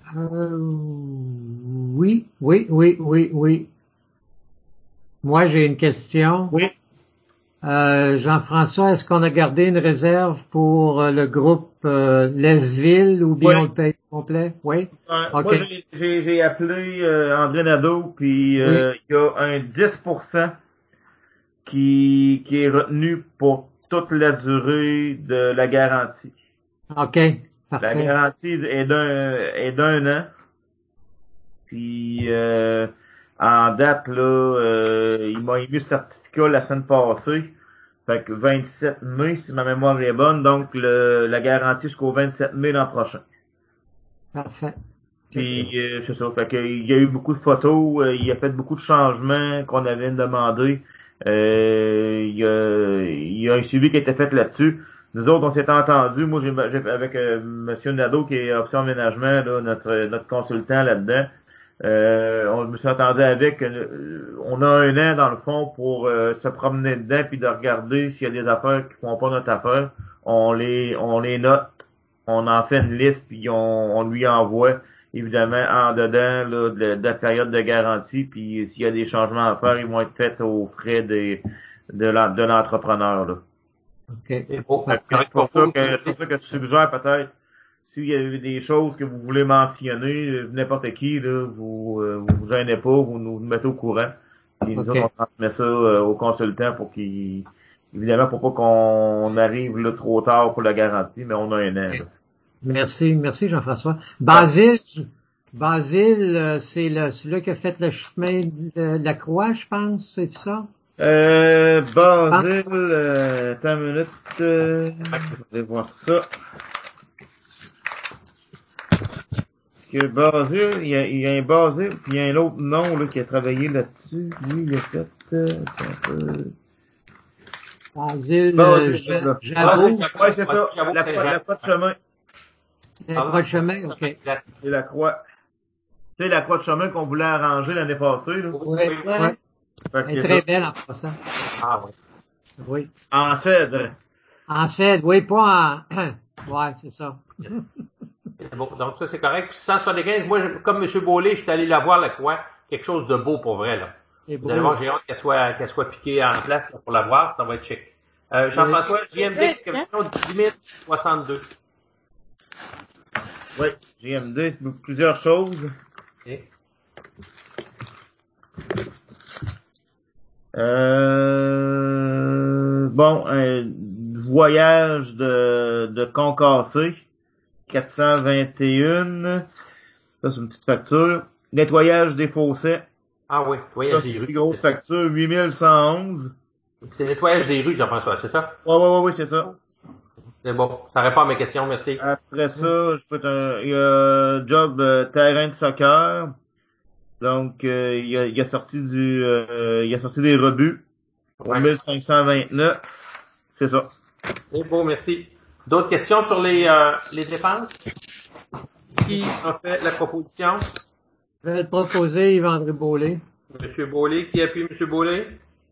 Euh, oui, oui, oui, oui, oui. Moi, j'ai une question. Oui. Euh, Jean-François, est-ce qu'on a gardé une réserve pour euh, le groupe euh, Lesville ou bien Oui. on le paye complet? Oui? Euh, OK. Moi, j'ai- j'ai j'ai appelé euh, André Nadeau, puis euh, il y a un dix pour cent qui, qui est retenu pour toute la durée de la garantie. OK. La Parfait. garantie est d'un est d'un an. Puis euh, en date, là, euh, il m'a émis le certificat la semaine passée. Fait que vingt-sept mai, si ma mémoire est bonne, donc le, la garantie jusqu'au vingt-sept mai l'an prochain. Parfait. Puis euh, c'est ça. Fait que, il y a eu beaucoup de photos, euh, il a fait beaucoup de changements qu'on avait demandé. Euh, il, y a, il y a un suivi qui a été fait là-dessus. Nous autres, on s'est entendus. Moi, j'ai j'ai- avec euh, Monsieur Nadeau, qui est option aménagement, là, notre notre consultant là-dedans. Euh, on me suis entendu avec. Euh, on a un an dans le fond pour euh, se promener dedans puis de regarder s'il y a des affaires qui font pas notre affaire. On les on les note, on en fait une liste puis on, on lui envoie évidemment en dedans là, de, de la période de garantie. Puis s'il y a des changements à faire, ils vont être faits aux frais des de la, de l'entrepreneur là. OK. C'est beau. Fait que C'est pour ça que c'est pour ça que je suggère peut-être. S'il y a des choses que vous voulez mentionner, n'importe qui, là, vous, euh, vous vous gênez pas, vous nous mettez au courant. Puis nous OK. autres, on transmet ça euh, au consultant pour qu'il, évidemment, pour pas qu'on arrive là trop tard pour la garantie, mais on a un an. Là. Merci, merci Jean-François. Basile, Basile, euh, c'est le, celui qui a fait le chemin de la croix, je pense, c'est ça? Euh, Basile, euh, attends une minute, euh, je vais voir ça. Parce que Basile, il y a, il y a un Basile, puis il y a un autre nom là, qui a travaillé là-dessus. Lui, il a fait, euh, attends un peu. Basile, Bon, euh, c'est ça, là. J'avoue, Ouais, c'est ça. La croix, la croix de chemin. la croix de chemin, OK. C'est la croix. Tu sais, la croix de chemin qu'on voulait arranger l'année passée, là. Oui, oui. Ouais. Fait que Elle est c'est très ça. belle en passant. Ah oui. Oui. En cèdre. En cèdre, oui, pas en... Ouais, c'est ça. C'est beau. Donc ça, c'est correct. Puis cent soixante-quinze, moi, je- comme M. Beaulé, je suis allé la voir, la croix. Quelque chose de beau pour vrai, là. C'est Vous allez voir, beau. j'ai hâte qu'elle soit, qu'elle soit piquée en place là, pour la voir. Ça va être chic. Euh, Jean-François, J M D Excavation dix mille soixante-deux. Oui, G M D, c'est plusieurs choses. Ok. Euh, bon, un voyage de, de Concassé, quatre cent vingt et un. Ça, c'est une petite facture. Nettoyage des fossés. Ah oui, Ça, nettoyage c'est des une rues. plus grosse facture, huit mille cent onze. C'est le nettoyage des rues, Jean-François, c'est ça? Ouais, ouais, ouais, ouais, c'est ça. C'est bon. Ça répond à mes questions, merci. Après ça, je peux te, il y a un job euh, terrain de soccer. Donc, euh, il, a, il a sorti du, euh, il a sorti des rebuts pour Ouais. mille cinq cent vingt-neuf. C'est ça. C'est beau, merci. D'autres questions sur les, euh, les dépenses? Qui a fait la proposition? Je vais le proposer, Yves-André Beaulé. Monsieur Beaulé. Qui appuie M. Beaulé?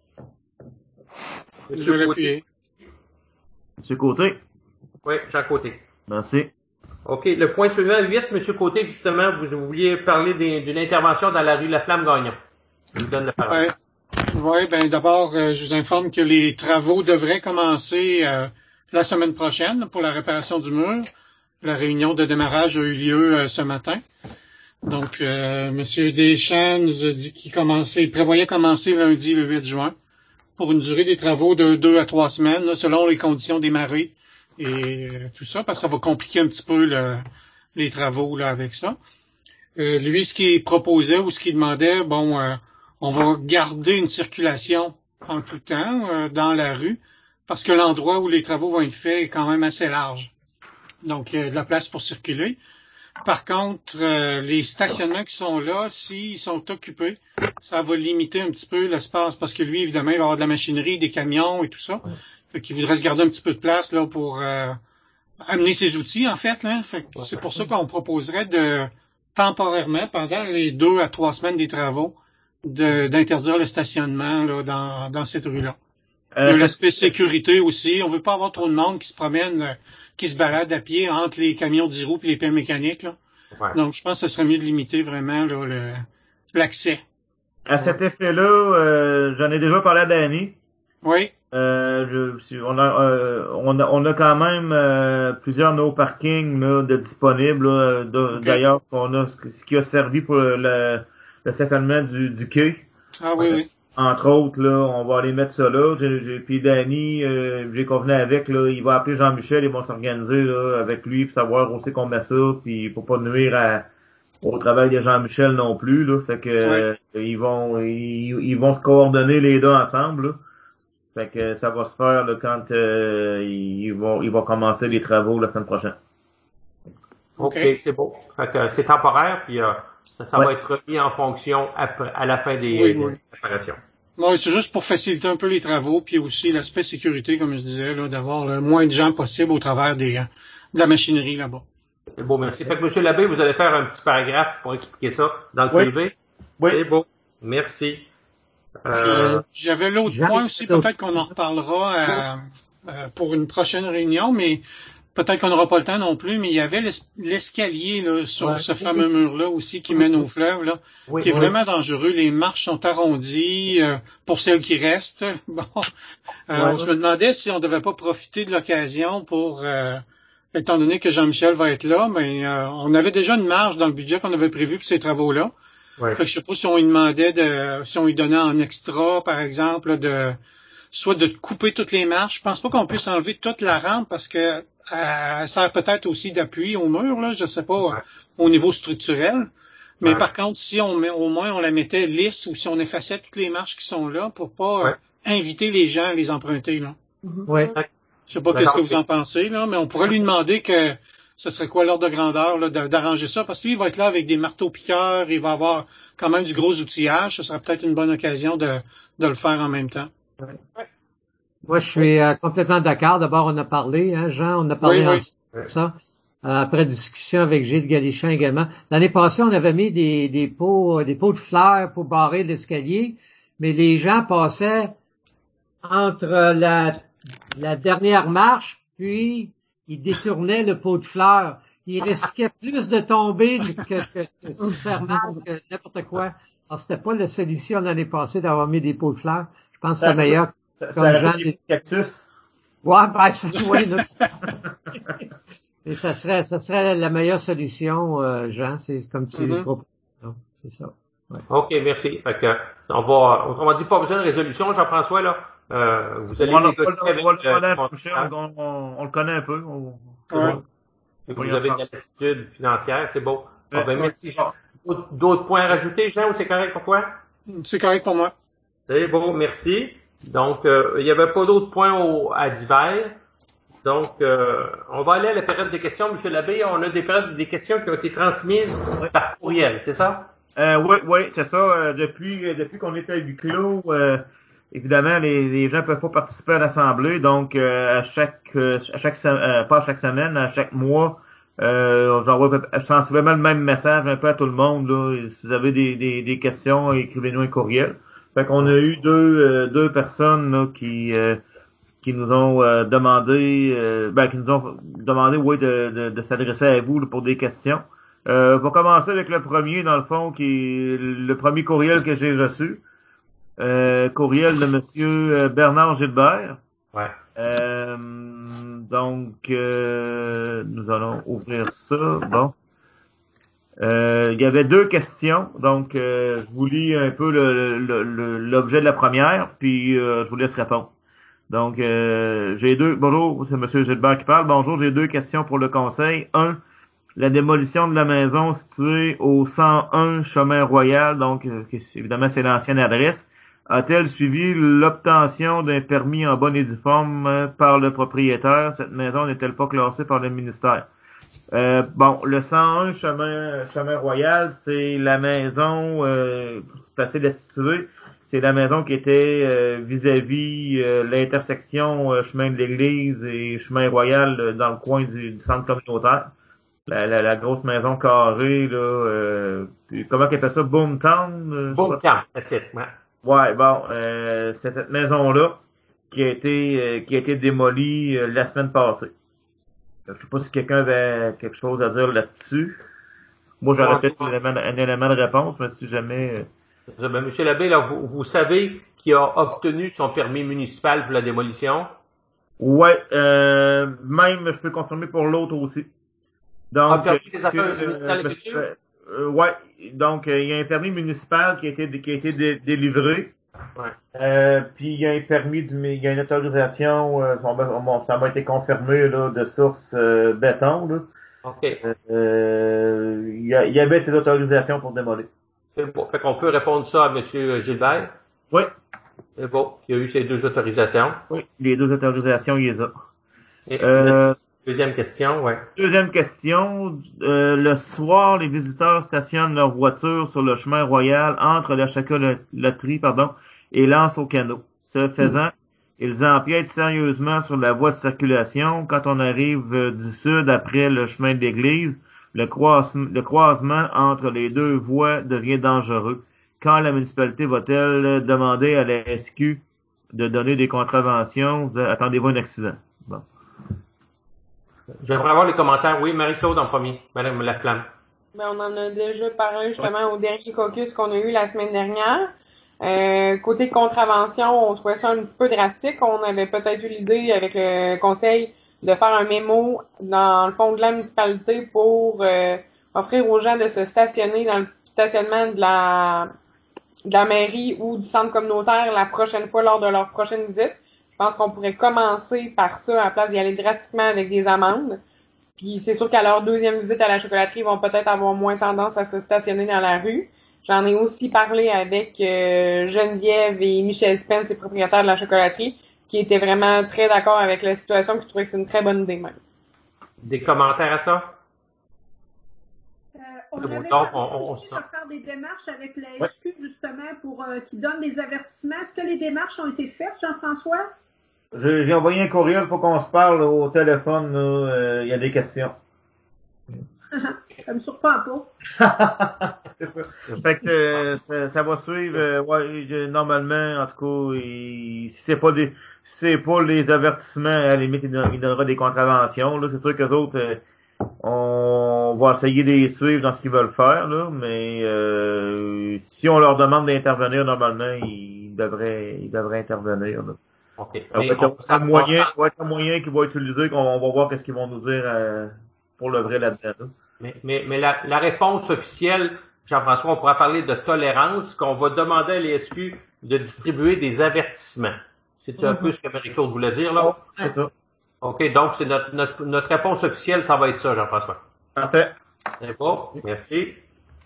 Je vais l'appuyer. Monsieur Côté. Oui, Jean Côté. Merci. OK. Le point suivant, huit, M. Côté, justement, vous, vous vouliez parler des- d'une intervention dans la rue La Flamme-Gagnon. Je vous donne la parole. Ouais. Oui, ben d'abord, euh, je vous informe que les travaux devraient commencer euh, la semaine prochaine pour la réparation du mur. La réunion de démarrage a eu lieu euh, ce matin. Donc, euh, M. Deschamps nous a dit qu'il commençait, il prévoyait commencer lundi le huit juin pour une durée des travaux de deux à trois semaines, là, selon les conditions des marées et euh, tout ça, parce que ça va compliquer un petit peu le, les travaux là avec ça. Euh, lui, ce qu'il proposait ou ce qu'il demandait, bon, euh, on va garder une circulation en tout temps euh, dans la rue, parce que l'endroit où les travaux vont être faits est quand même assez large. Donc, il y a de la place pour circuler. Par contre, euh, les stationnements qui sont là, s'ils sont occupés, ça va limiter un petit peu l'espace, parce que lui, évidemment, il va avoir de la machinerie, des camions et tout ça. Fait qu'il voudrait se garder un petit peu de place là pour euh, amener ses outils, en fait. Là. Fait que c'est pour ça qu'on proposerait de temporairement, pendant les deux à trois semaines des travaux, de, d'interdire le stationnement là, dans, dans cette rue-là. Il y a Euh, l'aspect sécurité aussi. On veut pas avoir trop de monde qui se promène, euh, qui se balade à pied entre les camions dix roues et les pelles mécaniques. Là. Ouais. Donc, je pense que ce serait mieux de limiter vraiment là, le, l'accès. À cet effet-là, euh, j'en ai déjà parlé à Danny. Oui. Euh, je, on, a, euh, on a on a quand même euh, plusieurs no parking là, de disponibles. Là, de, Okay. D'ailleurs, on a ce qui a servi pour le, le stationnement du, du quai. Ah oui, euh, oui. Entre autres, là, on va aller mettre ça là. J'ai, j'ai, puis Danny, euh, j'ai convenu avec, là, il va appeler Jean-Michel, ils vont s'organiser là, avec lui pour savoir où c'est qu'on met ça, puis pour pas nuire à, au travail de Jean-Michel non plus. Là, fait que euh, ils vont ils, ils vont se coordonner les deux ensemble. Là. Fait que ça va se faire là, quand euh, ils vont ils vont commencer les travaux la semaine prochaine. OK, OK. c'est beau. Fait que c'est temporaire, puis euh, ça, ça Ouais. va être remis en fonction après, à la fin des, Oui, des oui. réparations. Bon, c'est juste pour faciliter un peu les travaux, puis aussi l'aspect sécurité, comme je disais, là, d'avoir le moins de gens possible au travers des, euh, de la machinerie là-bas. C'est beau, merci. Fait que, Monsieur Labbé, vous allez faire un petit paragraphe pour expliquer ça dans le Oui. privé. Oui. C'est beau. Merci. Puis Euh, j'avais l'autre Jean, point aussi, peut-être qu'on en reparlera euh, euh, pour une prochaine réunion, mais peut-être qu'on n'aura pas le temps non plus, mais il y avait l'es- l'escalier là, sur Ouais. ce fameux mur-là aussi qui mène au fleuve, là, oui, qui est oui. vraiment dangereux. Les marches sont arrondies euh, pour celles qui restent. Bon, euh, Ouais. je me demandais si on devait pas profiter de l'occasion pour, euh, étant donné que Jean-Michel va être là, mais euh, on avait déjà une marge dans le budget qu'on avait prévu pour ces travaux-là. Ouais. Fait que je sais pas si on lui demandait de, si on lui donnait en extra, par exemple, de, soit de couper toutes les marches. Je pense pas qu'on puisse enlever toute la rampe parce que euh, elle sert peut-être aussi d'appui au mur, là, je sais pas, Ouais. au niveau structurel. Mais Ouais. par contre, si on met, au moins on la mettait lisse ou si on effaçait toutes les marches qui sont là pour pas Ouais. euh, inviter les gens à les emprunter, là. Ouais. Je sais pas D'accord. qu'est-ce que vous en pensez, là, mais on pourrait lui demander que ce serait quoi l'ordre de grandeur là, de- d'arranger ça, parce que lui, il va être là avec des marteaux piqueurs, il va avoir quand même du gros outillage, ce sera peut-être une bonne occasion de, de le faire en même temps. Moi, je suis euh, complètement d'accord. D'abord, on a parlé, hein, Jean, on a parlé Oui, oui. ensemble de ça. Euh, après discussion avec Gilles Galichin également. L'année passée, on avait mis des, des pots, euh, des pots de fleurs pour barrer l'escalier, mais les gens passaient entre la, la dernière marche, puis ils détournaient le pot de fleurs. Ils risquaient plus de tomber que, que, que de se faire mal que n'importe quoi. Alors, c'était pas la solution l'année passée d'avoir mis des pots de fleurs. Je pense que Ça, c'est meilleur. ça, ça Comme aurait Jean pu des cactus. Ouais, ben, ça, oui, là. Et ça serait, ça serait la meilleure solution, euh, Jean, c'est comme tu le Mhm. proposes. Non, c'est ça. Ouais. OK, merci. Fait que, on va, autrement dit, pas besoin de résolution, Jean-François, là. Euh, vous allez On va, négocier on, avec va le euh, demander à le Michel, contracteur. on, on, on le connaît un peu. On, c'est Ouais. bon. Et On y vous en avez de parle. la latitude financière, c'est beau. Ah, Ouais. ben, Ouais. merci, Jean. D'autres- D'autres points à rajouter, Jean, ou c'est correct pour toi? C'est correct pour moi. C'est beau, merci. Donc, euh, il n'y avait pas d'autres points au, à divers. Donc, euh, on va aller à la période des questions, M. Labbé. On a des périodes des questions qui ont été transmises Ouais. par courriel, c'est ça? Euh, oui, oui, c'est ça. Euh, depuis, euh, depuis qu'on était à huis clos, euh, évidemment, les, les gens peuvent pas participer à l'assemblée. Donc, euh, à chaque, euh, à chaque, sem- euh, pas à chaque semaine, à chaque mois, euh, j'envoie sensiblement le même message un peu à tout le monde. Là. Si vous avez des, des, des questions, écrivez-nous un courriel. Fait qu'on a eu deux, euh, deux personnes là, qui, euh, qui nous ont euh, demandé, euh, ben, qui nous ont demandé, oui, de, de, de s'adresser à vous là, pour des questions. Euh, on va commencer avec le premier, dans le fond, qui est le premier courriel que j'ai reçu. Euh, courriel de Monsieur Bernard Gilbert. Ouais. Euh, donc, euh, nous allons ouvrir ça. Bon. Euh, il y avait deux questions. Donc, euh, je vous lis un peu le- le- le- l'objet de la première, puis euh, je vous laisse répondre. Donc, euh, j'ai deux... Bonjour, c'est Monsieur Gilbert qui parle. Bonjour, j'ai deux questions pour le conseil. Un, la démolition de la maison située au cent un Chemin Royal, donc euh, évidemment c'est l'ancienne adresse, a-t-elle suivi l'obtention d'un permis en bonne et due forme euh, par le propriétaire? Cette maison n'est-elle pas classée par le ministère? Euh, bon, le cent un Chemin, Chemin Royal, c'est la maison, euh, c'est facile à situer, c'est la maison qui était euh, vis-à-vis euh, l'intersection euh, Chemin de l'Église et Chemin Royal euh, dans le coin du, du centre communautaire. La, la, la grosse maison carrée, là, euh, puis comment qu'elle appelle ça? Boomtown? Euh, je sais pas. Boomtown, that's it. Ouais. Ouais, bon, euh, c'est cette maison-là qui a été euh, qui a été démolie euh, la semaine passée. Je sais pas si quelqu'un avait quelque chose à dire là-dessus. Moi, j'aurais peut-être un élément, un élément de réponse, mais si jamais... Euh... Ben, Monsieur Labbé, là, vous, vous savez qui a obtenu son permis municipal pour la démolition? Ouais, euh, même, je peux confirmer pour l'autre aussi. Donc, ah, permis des affaires euh, municipales et culture? euh, euh, ouais, donc, euh, il y a un permis municipal qui a été, qui a été dé, délivré. Ouais. Euh, puis il y a un permis, de, il y a une autorisation, euh, bon, ça m'a été confirmé là, de source euh, béton. Là. OK. Euh, il, y a, il y avait ces autorisations pour démolir. C'est bon. Fait qu'on peut répondre ça à M. Gilbert? Oui. C'est bon. Il y a eu ces deux autorisations. Oui, les deux autorisations, il les a. Et Euh, deuxième question, ouais. Deuxième question. Euh, le soir, les visiteurs stationnent leur voiture sur le chemin royal entre la chocolaterie, pardon, et lancent au canot. Ce faisant, ils empiètent sérieusement sur la voie de circulation. Quand on arrive euh, du sud après le chemin de l'église, le, croise, le croisement entre les deux voies devient dangereux. Quand la municipalité va-t-elle demander à la S Q de donner des contraventions? Attendez-vous un accident? Bon. J'aimerais avoir les commentaires. Oui, Marie-Claude en premier. Madame Laflamme. Ben, on en a déjà parlé justement au dernier caucus qu'on a eu la semaine dernière. Euh, côté contravention, on trouvait ça un petit peu drastique. On avait peut-être eu l'idée avec le conseil de faire un mémo dans le fond de la municipalité pour euh, offrir aux gens de se stationner dans le stationnement de la de la mairie ou du centre communautaire la prochaine fois lors de leur prochaine visite. Je pense qu'on pourrait commencer par ça à la place d'y aller drastiquement avec des amendes. Puis c'est sûr qu'à leur deuxième visite à la chocolaterie, ils vont peut-être avoir moins tendance à se stationner dans la rue. J'en ai aussi parlé avec euh, Geneviève et Michel Spence, les propriétaires de la chocolaterie, qui étaient vraiment très d'accord avec la situation, qui trouvaient que c'est une très bonne idée même. Des commentaires à ça? Euh, on bon, avait donc, parlé on, on, aussi on... de faire des démarches avec la S Q, justement, pour euh, qu'ils donnent des avertissements. Est-ce que les démarches ont été faites, Jean-François? J'ai envoyé un courriel pour qu'on se parle là, au téléphone. Il euh, y a des questions. Ça me surprend pas. C'est ça. Fait que euh, ça, ça va suivre. Euh, ouais, normalement, en tout cas, il, si c'est pas des, si c'est pas les avertissements, à la limite, il, il donnera des contraventions. Là, c'est sûr que les autres, euh, on va essayer de les suivre dans ce qu'ils veulent faire. Là, mais euh, si on leur demande d'intervenir, normalement, ils devraient, ils devraient intervenir. Là. Okay. Ça va être un moyen, ça va être un moyen qu'ils vont utiliser, qu'on on va voir qu'est-ce qu'ils vont nous dire euh, pour le vrai là-dedans. Là. Mais, mais, mais la, la réponse officielle, Jean-François, on pourra parler de tolérance, qu'on va demander à l'E S Q de distribuer des avertissements. C'est mm-hmm. un peu ce que Marie-Claude voulait dire, là? Oh, c'est ça. OK, donc c'est notre, notre, notre réponse officielle, ça va être ça, Jean-François. Parfait. C'est bon, merci.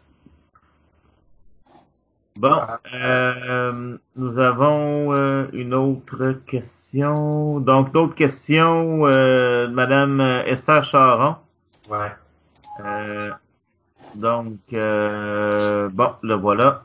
Bon, euh, nous avons euh, une autre question. Donc, d'autres questions euh, de Madame Esther Charon. Ouais. Euh, donc, euh, bon, le voilà.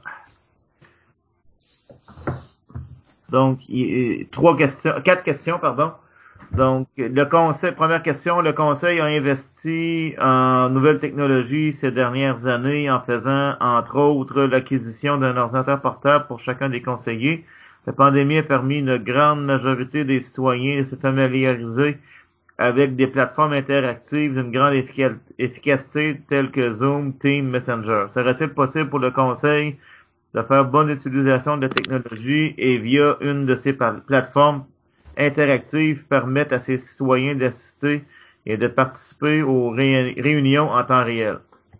Donc, il, trois questions, quatre questions, pardon. Donc, le conseil, première question, le conseil a investi en nouvelles technologies ces dernières années en faisant, entre autres, l'acquisition d'un ordinateur portable pour chacun des conseillers. La pandémie a permis une grande majorité des citoyens de se familiariser avec des plateformes interactives d'une grande effic- efficacité telles que Zoom, Teams, Messenger. Serait-il possible pour le conseil de faire bonne utilisation de la technologie et via une de ces plateformes interactives permettre à ses citoyens d'assister et de participer aux ré- réunions en temps réel?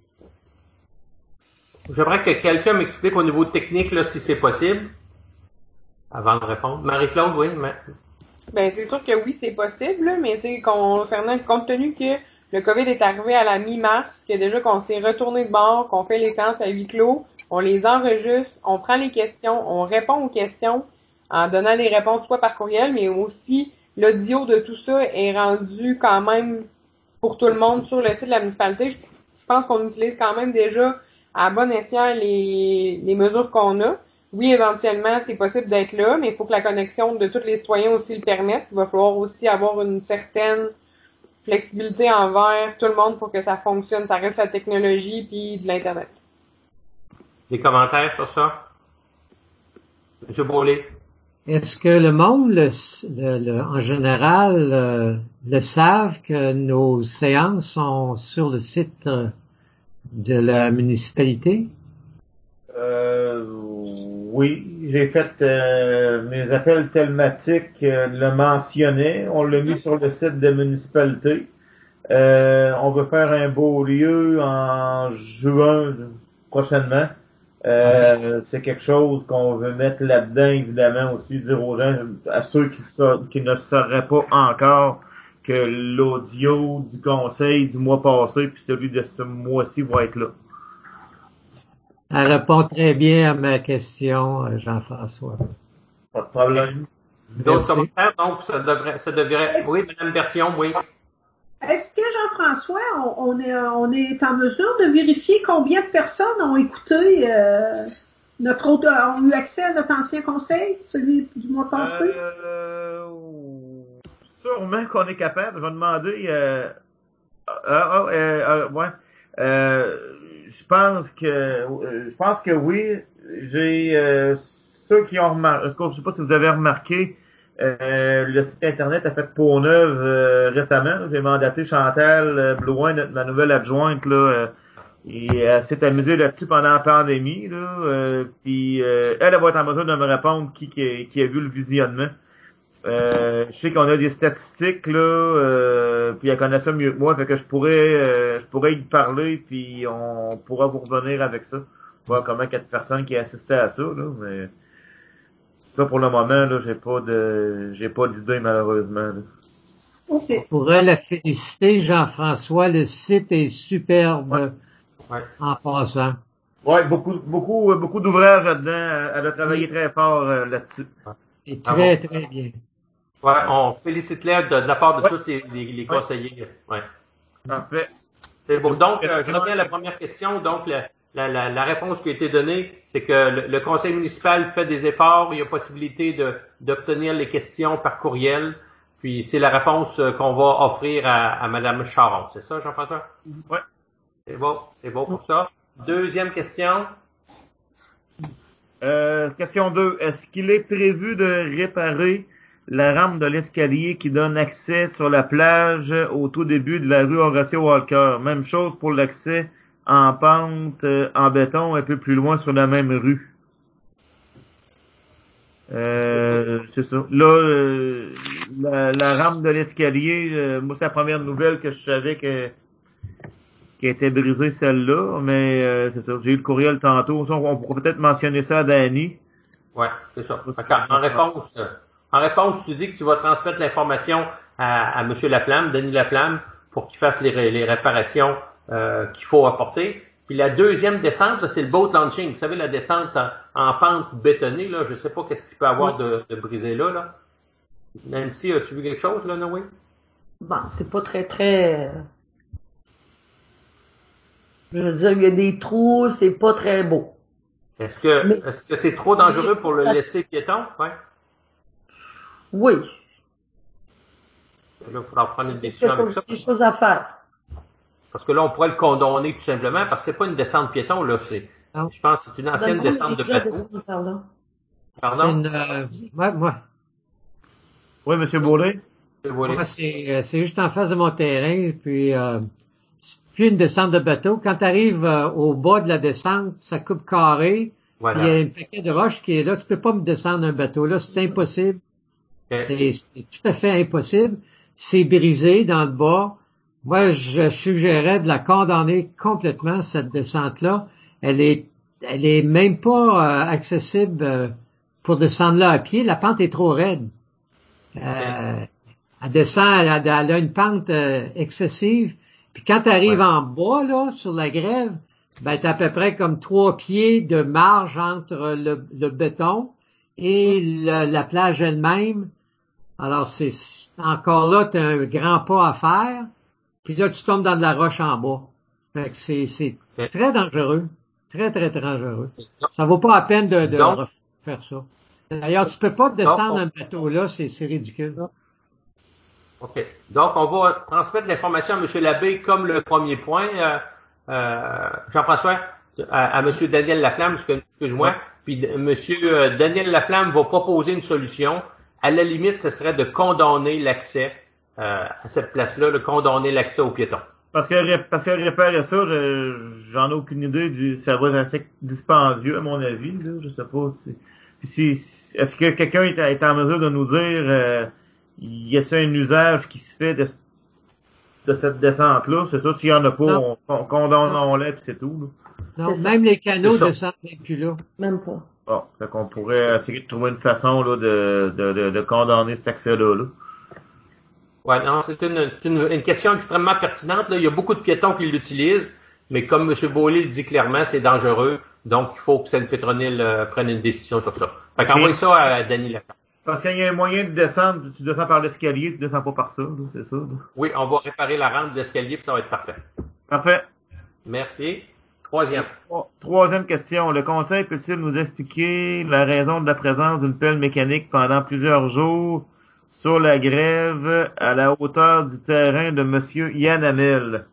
J'aimerais que quelqu'un m'explique au niveau technique là, si c'est possible, avant de répondre. Marie-Claude, oui. Mais... Ben c'est sûr que oui, c'est possible, là, mais tu sais, concernant, compte tenu que le COVID est arrivé à la mi-mars, que déjà qu'on s'est retourné de bord, qu'on fait les séances à huis clos, on les enregistre, on prend les questions, on répond aux questions en donnant des réponses soit par courriel, mais aussi l'audio de tout ça est rendu quand même pour tout le monde sur le site de la municipalité. Je, je pense qu'on utilise quand même déjà à bon escient les, les mesures qu'on a. Oui, éventuellement, c'est possible d'être là, mais il faut que la connexion de tous les citoyens aussi le permette. Il va falloir aussi avoir une certaine flexibilité envers tout le monde pour que ça fonctionne. Ça reste la technologie puis de l'Internet. Des commentaires sur ça? M. Beaulé. Est-ce que le monde, le, le, le, en général, euh, le savent que nos séances sont sur le site euh, de la municipalité? Euh, oui, j'ai fait euh, mes appels télématiques, euh, le mentionnaient, on l'a mis sur le site de municipalité. Euh, on veut faire un beau lieu en juin prochainement. Euh, c'est quelque chose qu'on veut mettre là-dedans, évidemment, aussi, dire aux gens, à ceux qui, sa- qui ne sauraient pas encore que l'audio du conseil du mois passé puis celui de ce mois-ci va être là. Elle répond très bien à ma question, euh, Jean-François. Pas de problème. D'autres Merci. commentaires, donc ça devrait, ça devrait. Oui, Madame Bertillon, oui. Est-ce que Jean-François, on, on est, on est en mesure de vérifier combien de personnes ont écouté euh, notre autre, ont eu accès à notre ancien conseil, celui du mois passé? Euh, sûrement qu'on est capable. Je vais demander. Euh, ah, ah, euh, euh, ouais. Euh, je pense que, euh, je pense que oui. J'ai euh, ceux qui ont remarqué. Je sais pas si vous avez remarqué. Euh, le site internet a fait peau neuve euh, récemment. J'ai mandaté Chantal euh, Blouin, notre, ma nouvelle adjointe là. Euh, et elle s'est amusée là-dessus pendant la pandémie. Là, euh, puis euh, elle, elle va être en mesure de me répondre qui, qui, a, qui a vu le visionnement. Euh, je sais qu'on a des statistiques là, euh, puis elle connaît ça mieux que moi, fait que je pourrais, euh, je pourrais y parler, puis on pourra vous revenir avec ça, voir comment quatre personnes qui assistaient à ça là, mais ça pour le moment là, j'ai pas de, j'ai pas d'idée malheureusement. Là. OK. On pourrait la féliciter, Jean-François. Le site est superbe Ouais. Ouais. en passant. Ouais, beaucoup, beaucoup, beaucoup d'ouvrages là-dedans. Elle a travaillé très fort euh, là-dessus. C'est Ah très, bon. très bien. Ouais, on félicite Claire de, de la part de Ouais. tous les, les, les Ouais. conseillers. Ouais. Parfait. C'est bon. J'ai Donc, beaucoup de euh, je reviens à la questions. première question. Donc, la, la, la, la réponse qui a été donnée, c'est que le, le conseil municipal fait des efforts. Il y a possibilité de, d'obtenir les questions par courriel. Puis, c'est la réponse euh, qu'on va offrir à, à Madame Charon. C'est ça, Jean-François? Ouais. C'est bon. C'est bon pour ça. Deuxième question. Euh, question deux. Est-ce qu'il est prévu de réparer la rampe de l'escalier qui donne accès sur la plage au tout début de la rue Horatio Walker? Même chose pour l'accès en pente, euh, en béton, un peu plus loin sur la même rue. Euh, c'est ça. Là, euh, la, la rampe de l'escalier, euh, moi, c'est la première nouvelle que je savais que qui a été brisée celle-là, mais euh, c'est ça. J'ai eu le courriel tantôt. On, on pourrait peut-être mentionner ça à Danny. Ouais, c'est ça. En, en réponse, euh, en réponse, tu dis que tu vas transmettre l'information à, à M. Laflamme, Denis Laflamme, pour qu'il fasse les, les réparations euh, qu'il faut apporter. Puis la deuxième descente, là, c'est le boat launching. Vous savez, la descente en, en pente bétonnée, là, je sais pas qu'est-ce qu'il peut avoir de, de brisé là, là. Nancy, as-tu vu quelque chose, là, Noé? Bon, c'est pas très, très... Je veux dire, il y a des trous, c'est pas très beau. Est-ce que, Mais- est-ce que c'est trop dangereux pour le laisser piéton? Ouais. Oui, Là, il faudra prendre une il y a décision quelque avec chose, ça. des choses à faire. Parce que là, on pourrait le condamner tout simplement, parce que c'est pas une descente piéton, là. C'est, Non. je pense que c'est une Dans le ancienne fond, il y a descente de déjà bateau. descendu par là. C'est Pardon? une, euh, moi, moi, Oui, Monsieur Bourlet? C'est volé. moi, c'est, euh, c'est juste en face de mon terrain, puis euh, c'est plus une descente de bateau. Quand tu arrives euh, au bas de la descente, ça coupe carré. Voilà. Il y a un paquet de roches qui est là. Tu peux pas me descendre un bateau là, c'est impossible. Okay. C'est, c'est tout à fait impossible. C'est brisé dans le bas. Moi, je suggérais de la condamner complètement, cette descente-là. Elle est, elle est même pas euh, accessible euh, pour descendre là à pied. La pente est trop raide. Euh, elle descend, elle a, elle a une pente euh, excessive. Puis quand tu arrives Ouais. en bas, là, sur la grève, ben, t'as à peu près comme trois pieds de marge entre le, le béton et le- la plage elle-même. Alors, c'est encore là, tu as un grand pas à faire. Puis là, tu tombes dans de la roche en bas. Fait que c'est, c'est Ok. très dangereux. Très, très, très dangereux. Ça vaut pas la peine de, de Donc- refaire ça. D'ailleurs, tu peux pas descendre on- un bateau là, c'est, c'est ridicule. OK. Donc, on va transmettre l'information à M. Labbé comme le premier point, euh, euh, Jean-François, à, à M. Daniel Laflamme, excuse-moi. Ouais. Puis M. Daniel Laflamme va proposer une solution. À la limite, ce serait de condamner l'accès euh, à cette place-là, de condamner l'accès aux piétons. Parce que, parce que réparer ça, je, j'en ai aucune idée du, ça va être assez dispendieux, à mon avis, là. Je sais pas si, si, est-ce que quelqu'un est, est en mesure de nous dire, euh, y a-t-il un usage qui se fait de, de cette descente-là? C'est ça, s'il y en a pas, Non. on, on condamne-les pis c'est tout, là. Non, C'est ça. même les canaux C'est ça. descendent même plus là. Même pas. Bon, fait qu'on pourrait essayer de trouver une façon, là, de, de, de, de condamner cet accès-là, là. Ouais, non, c'est une, c'est une, une question extrêmement pertinente. Là. Il y a beaucoup de piétons qui l'utilisent, mais comme M. Beaulieu le dit clairement, c'est dangereux. Donc, il faut que Sainte-Pétronille euh, prenne une décision sur ça. Fait qu'envoie ça à Denis Lacroix. Parce qu'il y a un moyen de descendre, tu descends par l'escalier, tu descends pas par ça, là, c'est ça, là. Oui, on va réparer la rampe de l'escalier, puis ça va être parfait. Parfait. Merci. Troisième. Troisième question. Le conseil peut-il nous expliquer la raison de la présence d'une pelle mécanique pendant plusieurs jours sur la grève à la hauteur du terrain de Monsieur Yann Hamel?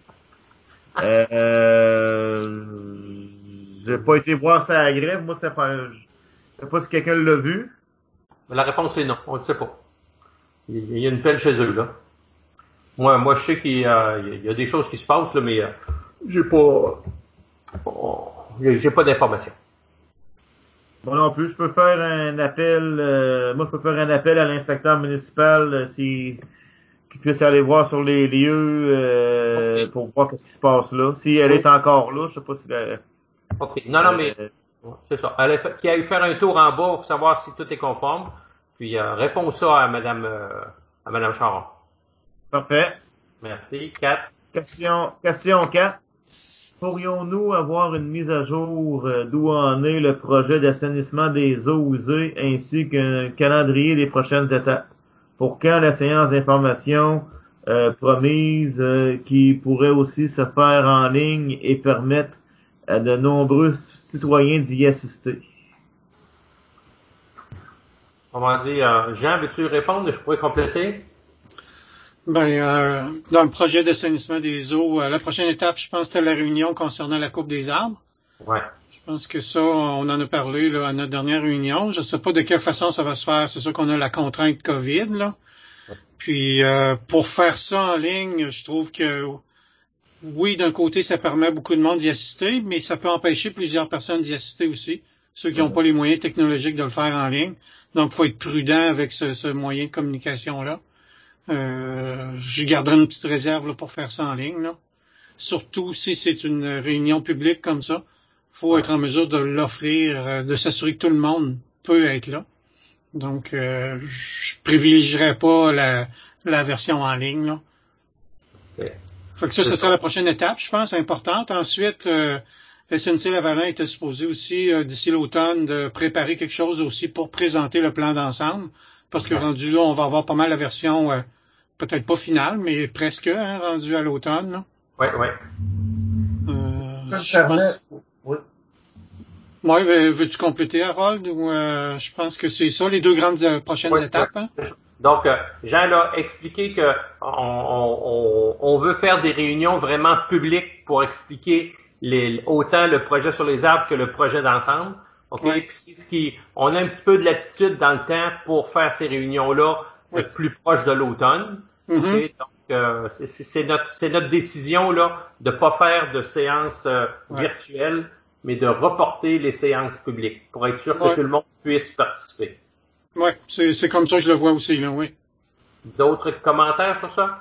Euh, j'ai pas été voir ça à la grève. Moi, c'est pas, je sais pas si quelqu'un l'a vu. La réponse est non. On ne sait pas. Il y a une pelle chez eux, là. Moi, moi, je sais qu'il y a, il y a des choses qui se passent, là, mais euh, j'ai pas, oh, j'ai pas d'informations. Moi non plus, je peux faire un appel, euh, moi je peux faire un appel à l'inspecteur municipal euh, si qu'il puisse aller voir sur les lieux euh, Okay. pour voir qu'est-ce qui se passe là. Si elle Oui. est encore là, je sais pas si elle, OK. Non, non, mais euh, c'est ça. Elle a fait, qu'il aille faire un tour en bas pour savoir si tout est conforme. Puis euh, réponds ça à Madame euh, à Madame Charon. parfait. Merci. Quatre. Question question quatre. Pourrions-nous avoir une mise à jour euh, d'où en est le projet d'assainissement des eaux usées ainsi qu'un calendrier des prochaines étapes? Pour quand la séance d'information euh, promise euh, qui pourrait aussi se faire en ligne et permettre à de nombreux citoyens d'y assister? On va dire, euh, Jean, veux-tu répondre? Je pourrais compléter? Ben, euh, dans le projet d'assainissement des eaux, euh, la prochaine étape, je pense, c'était la réunion concernant la coupe des arbres. Ouais. Je pense que ça, on en a parlé là, à notre dernière réunion. Je ne sais pas de quelle façon ça va se faire. C'est sûr qu'on a la contrainte COVID, là. Puis, euh, pour faire ça en ligne, je trouve que, oui, d'un côté, ça permet à beaucoup de monde d'y assister, mais ça peut empêcher plusieurs personnes d'y assister aussi, ceux qui n'ont pas les moyens technologiques de le faire en ligne. Donc, il faut être prudent avec ce, ce moyen de communication-là. Euh, je garderai une petite réserve là, pour faire ça en ligne, là. Surtout si c'est une réunion publique comme ça. Faut être en mesure de l'offrir, de s'assurer que tout le monde peut être là. Donc, euh, je privilégierais pas la, la version en ligne, là. Okay. Fait que ça, ce sera la prochaine étape, je pense, importante. Ensuite, euh, S N C-Lavalin était supposé aussi, euh, d'ici l'automne, de préparer quelque chose aussi pour présenter le plan d'ensemble. Parce que rendu là, on va avoir pas mal la version, euh, peut-être pas finale, mais presque, hein, rendu à l'automne, là. Ouais, ouais. Euh, je pense... Oui. Ouais, veux, veux-tu compléter, Harold, ou euh, je pense que c'est ça, les deux grandes euh, prochaines Oui, étapes, oui. hein? Donc, euh, Jean a expliqué que on, on, on veut faire des réunions vraiment publiques pour expliquer les, autant le projet sur les arbres que le projet d'ensemble. OK? Ouais. Puis c'est ce qui, on a un petit peu de latitude dans le temps pour faire ces réunions-là Oui. euh, plus proches de l'automne. Mm-hmm. OK? Donc, euh, c'est, c'est notre, c'est notre décision là de pas faire de séances euh, Ouais. virtuelles, mais de reporter les séances publiques pour être sûr que Ouais. tout le monde puisse participer. Ouais, c'est, c'est comme ça que je le vois aussi, là, oui. D'autres commentaires sur ça?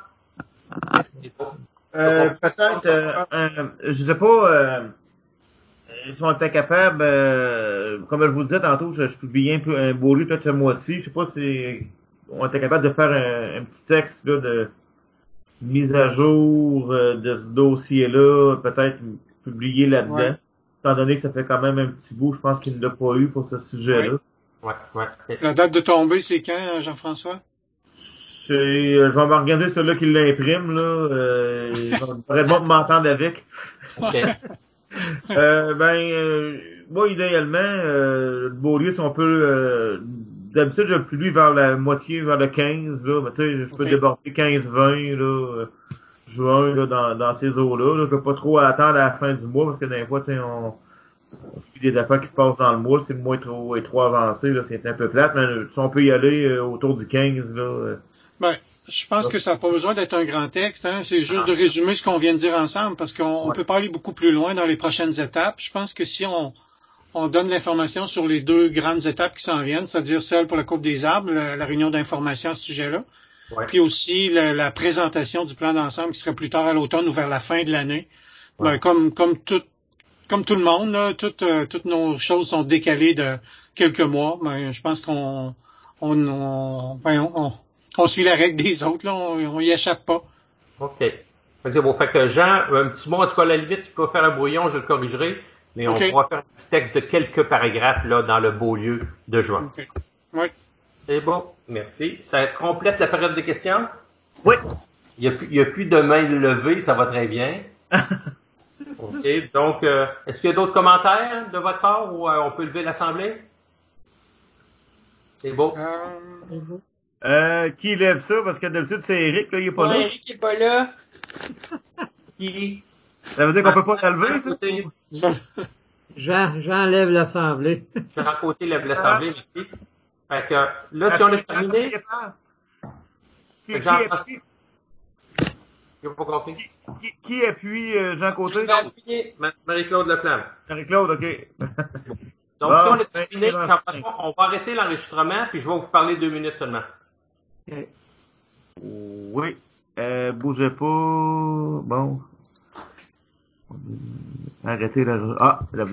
Euh, peut-être, euh, un- je sais pas, euh, si on était capable, euh, comme je vous le disais tantôt, je, je publiais un peu un beau livre peut-être ce mois-ci. Je sais pas si on était capable de faire un, un petit texte là, de mise à jour euh, de ce dossier-là, peut-être publié là-dedans. Ouais. Étant donné que ça fait quand même un petit bout, je pense qu'il ne l'a pas eu pour ce sujet-là. Ouais. Ouais, ouais. C'est- La date de tombée, c'est quand, Jean-François? C'est, euh, je vais me regarder celui-là qui l'imprime, là. Euh, il va vraiment m'entendre avec. OK. Euh, ben, euh, moi, idéalement, euh, le Beaulieu, si on peut, euh, d'habitude, je le publie vers la moitié, vers le quinze, là, mais tu sais, je peux OK. déborder quinze vingt, là, euh, juin, là, dans, dans ces eaux-là, là. Je veux pas trop attendre à la fin du mois, parce que des fois, tu sais, on, on fait des affaires qui se passent dans le mois, si le mois est trop, est trop avancé, là, c'est un peu plate, mais si on peut y aller euh, autour du quinze, là, euh, Ben, Je pense que ça n'a pas besoin d'être un grand texte, hein. C'est juste de résumer ce qu'on vient de dire ensemble, parce qu'on on Ouais. peut pas aller beaucoup plus loin dans les prochaines étapes. Je pense que si on, on donne l'information sur les deux grandes étapes qui s'en viennent, c'est-à-dire celle pour la Coupe des arbres, la, la réunion d'information à ce sujet-là, Ouais. puis aussi la, la présentation du plan d'ensemble qui serait plus tard à l'automne ou vers la fin de l'année. Ouais. Ben, comme comme tout comme tout le monde, là, toutes euh, toutes nos choses sont décalées de quelques mois. Ben, je pense qu'on on on, ben, on, on suit la règle des autres, là, on, on y échappe pas. OK. Fait que c'est bon. Fait que Jean, un petit mot, en tout cas, à la limite, tu peux faire un brouillon, je le corrigerai, mais on OK. pourra faire un petit texte de quelques paragraphes là dans le beau lieu de juin. OK. Oui. C'est bon. Merci. Ça complète la période de questions? Oui. Il n'y a, plus- il y a plus de mains levées, ça va très bien. OK. Donc, euh, est-ce qu'il y a d'autres commentaires de votre part ou euh, on peut lever l'Assemblée? C'est beau. Euh, Euh, qui lève ça? Parce que d'habitude, c'est Eric, là, il est pas Ouais, là. Eric est pas là. Qui? Ça veut dire qu'on peut pas la lever, ça? Côté, Jean, j'enlève l'Assemblée. Jean Côté lève l'Assemblée, merci. Fait que là, si on a terminé, Qui, Fait qui, que Jean- appuie, j'ai pas compris. qui, qui appuie euh, Jean Je Côté? vais appuyer. Ma- Marie-Claude Leflamme. Marie-Claude, OK. Donc, Bon, si on a ben, terminé, ben, Jean-François, on va arrêter l'enregistrement, puis je vais vous parler deux minutes seulement. Oui. Euh, bougez pas. Bon. Arrêtez la... Ah, la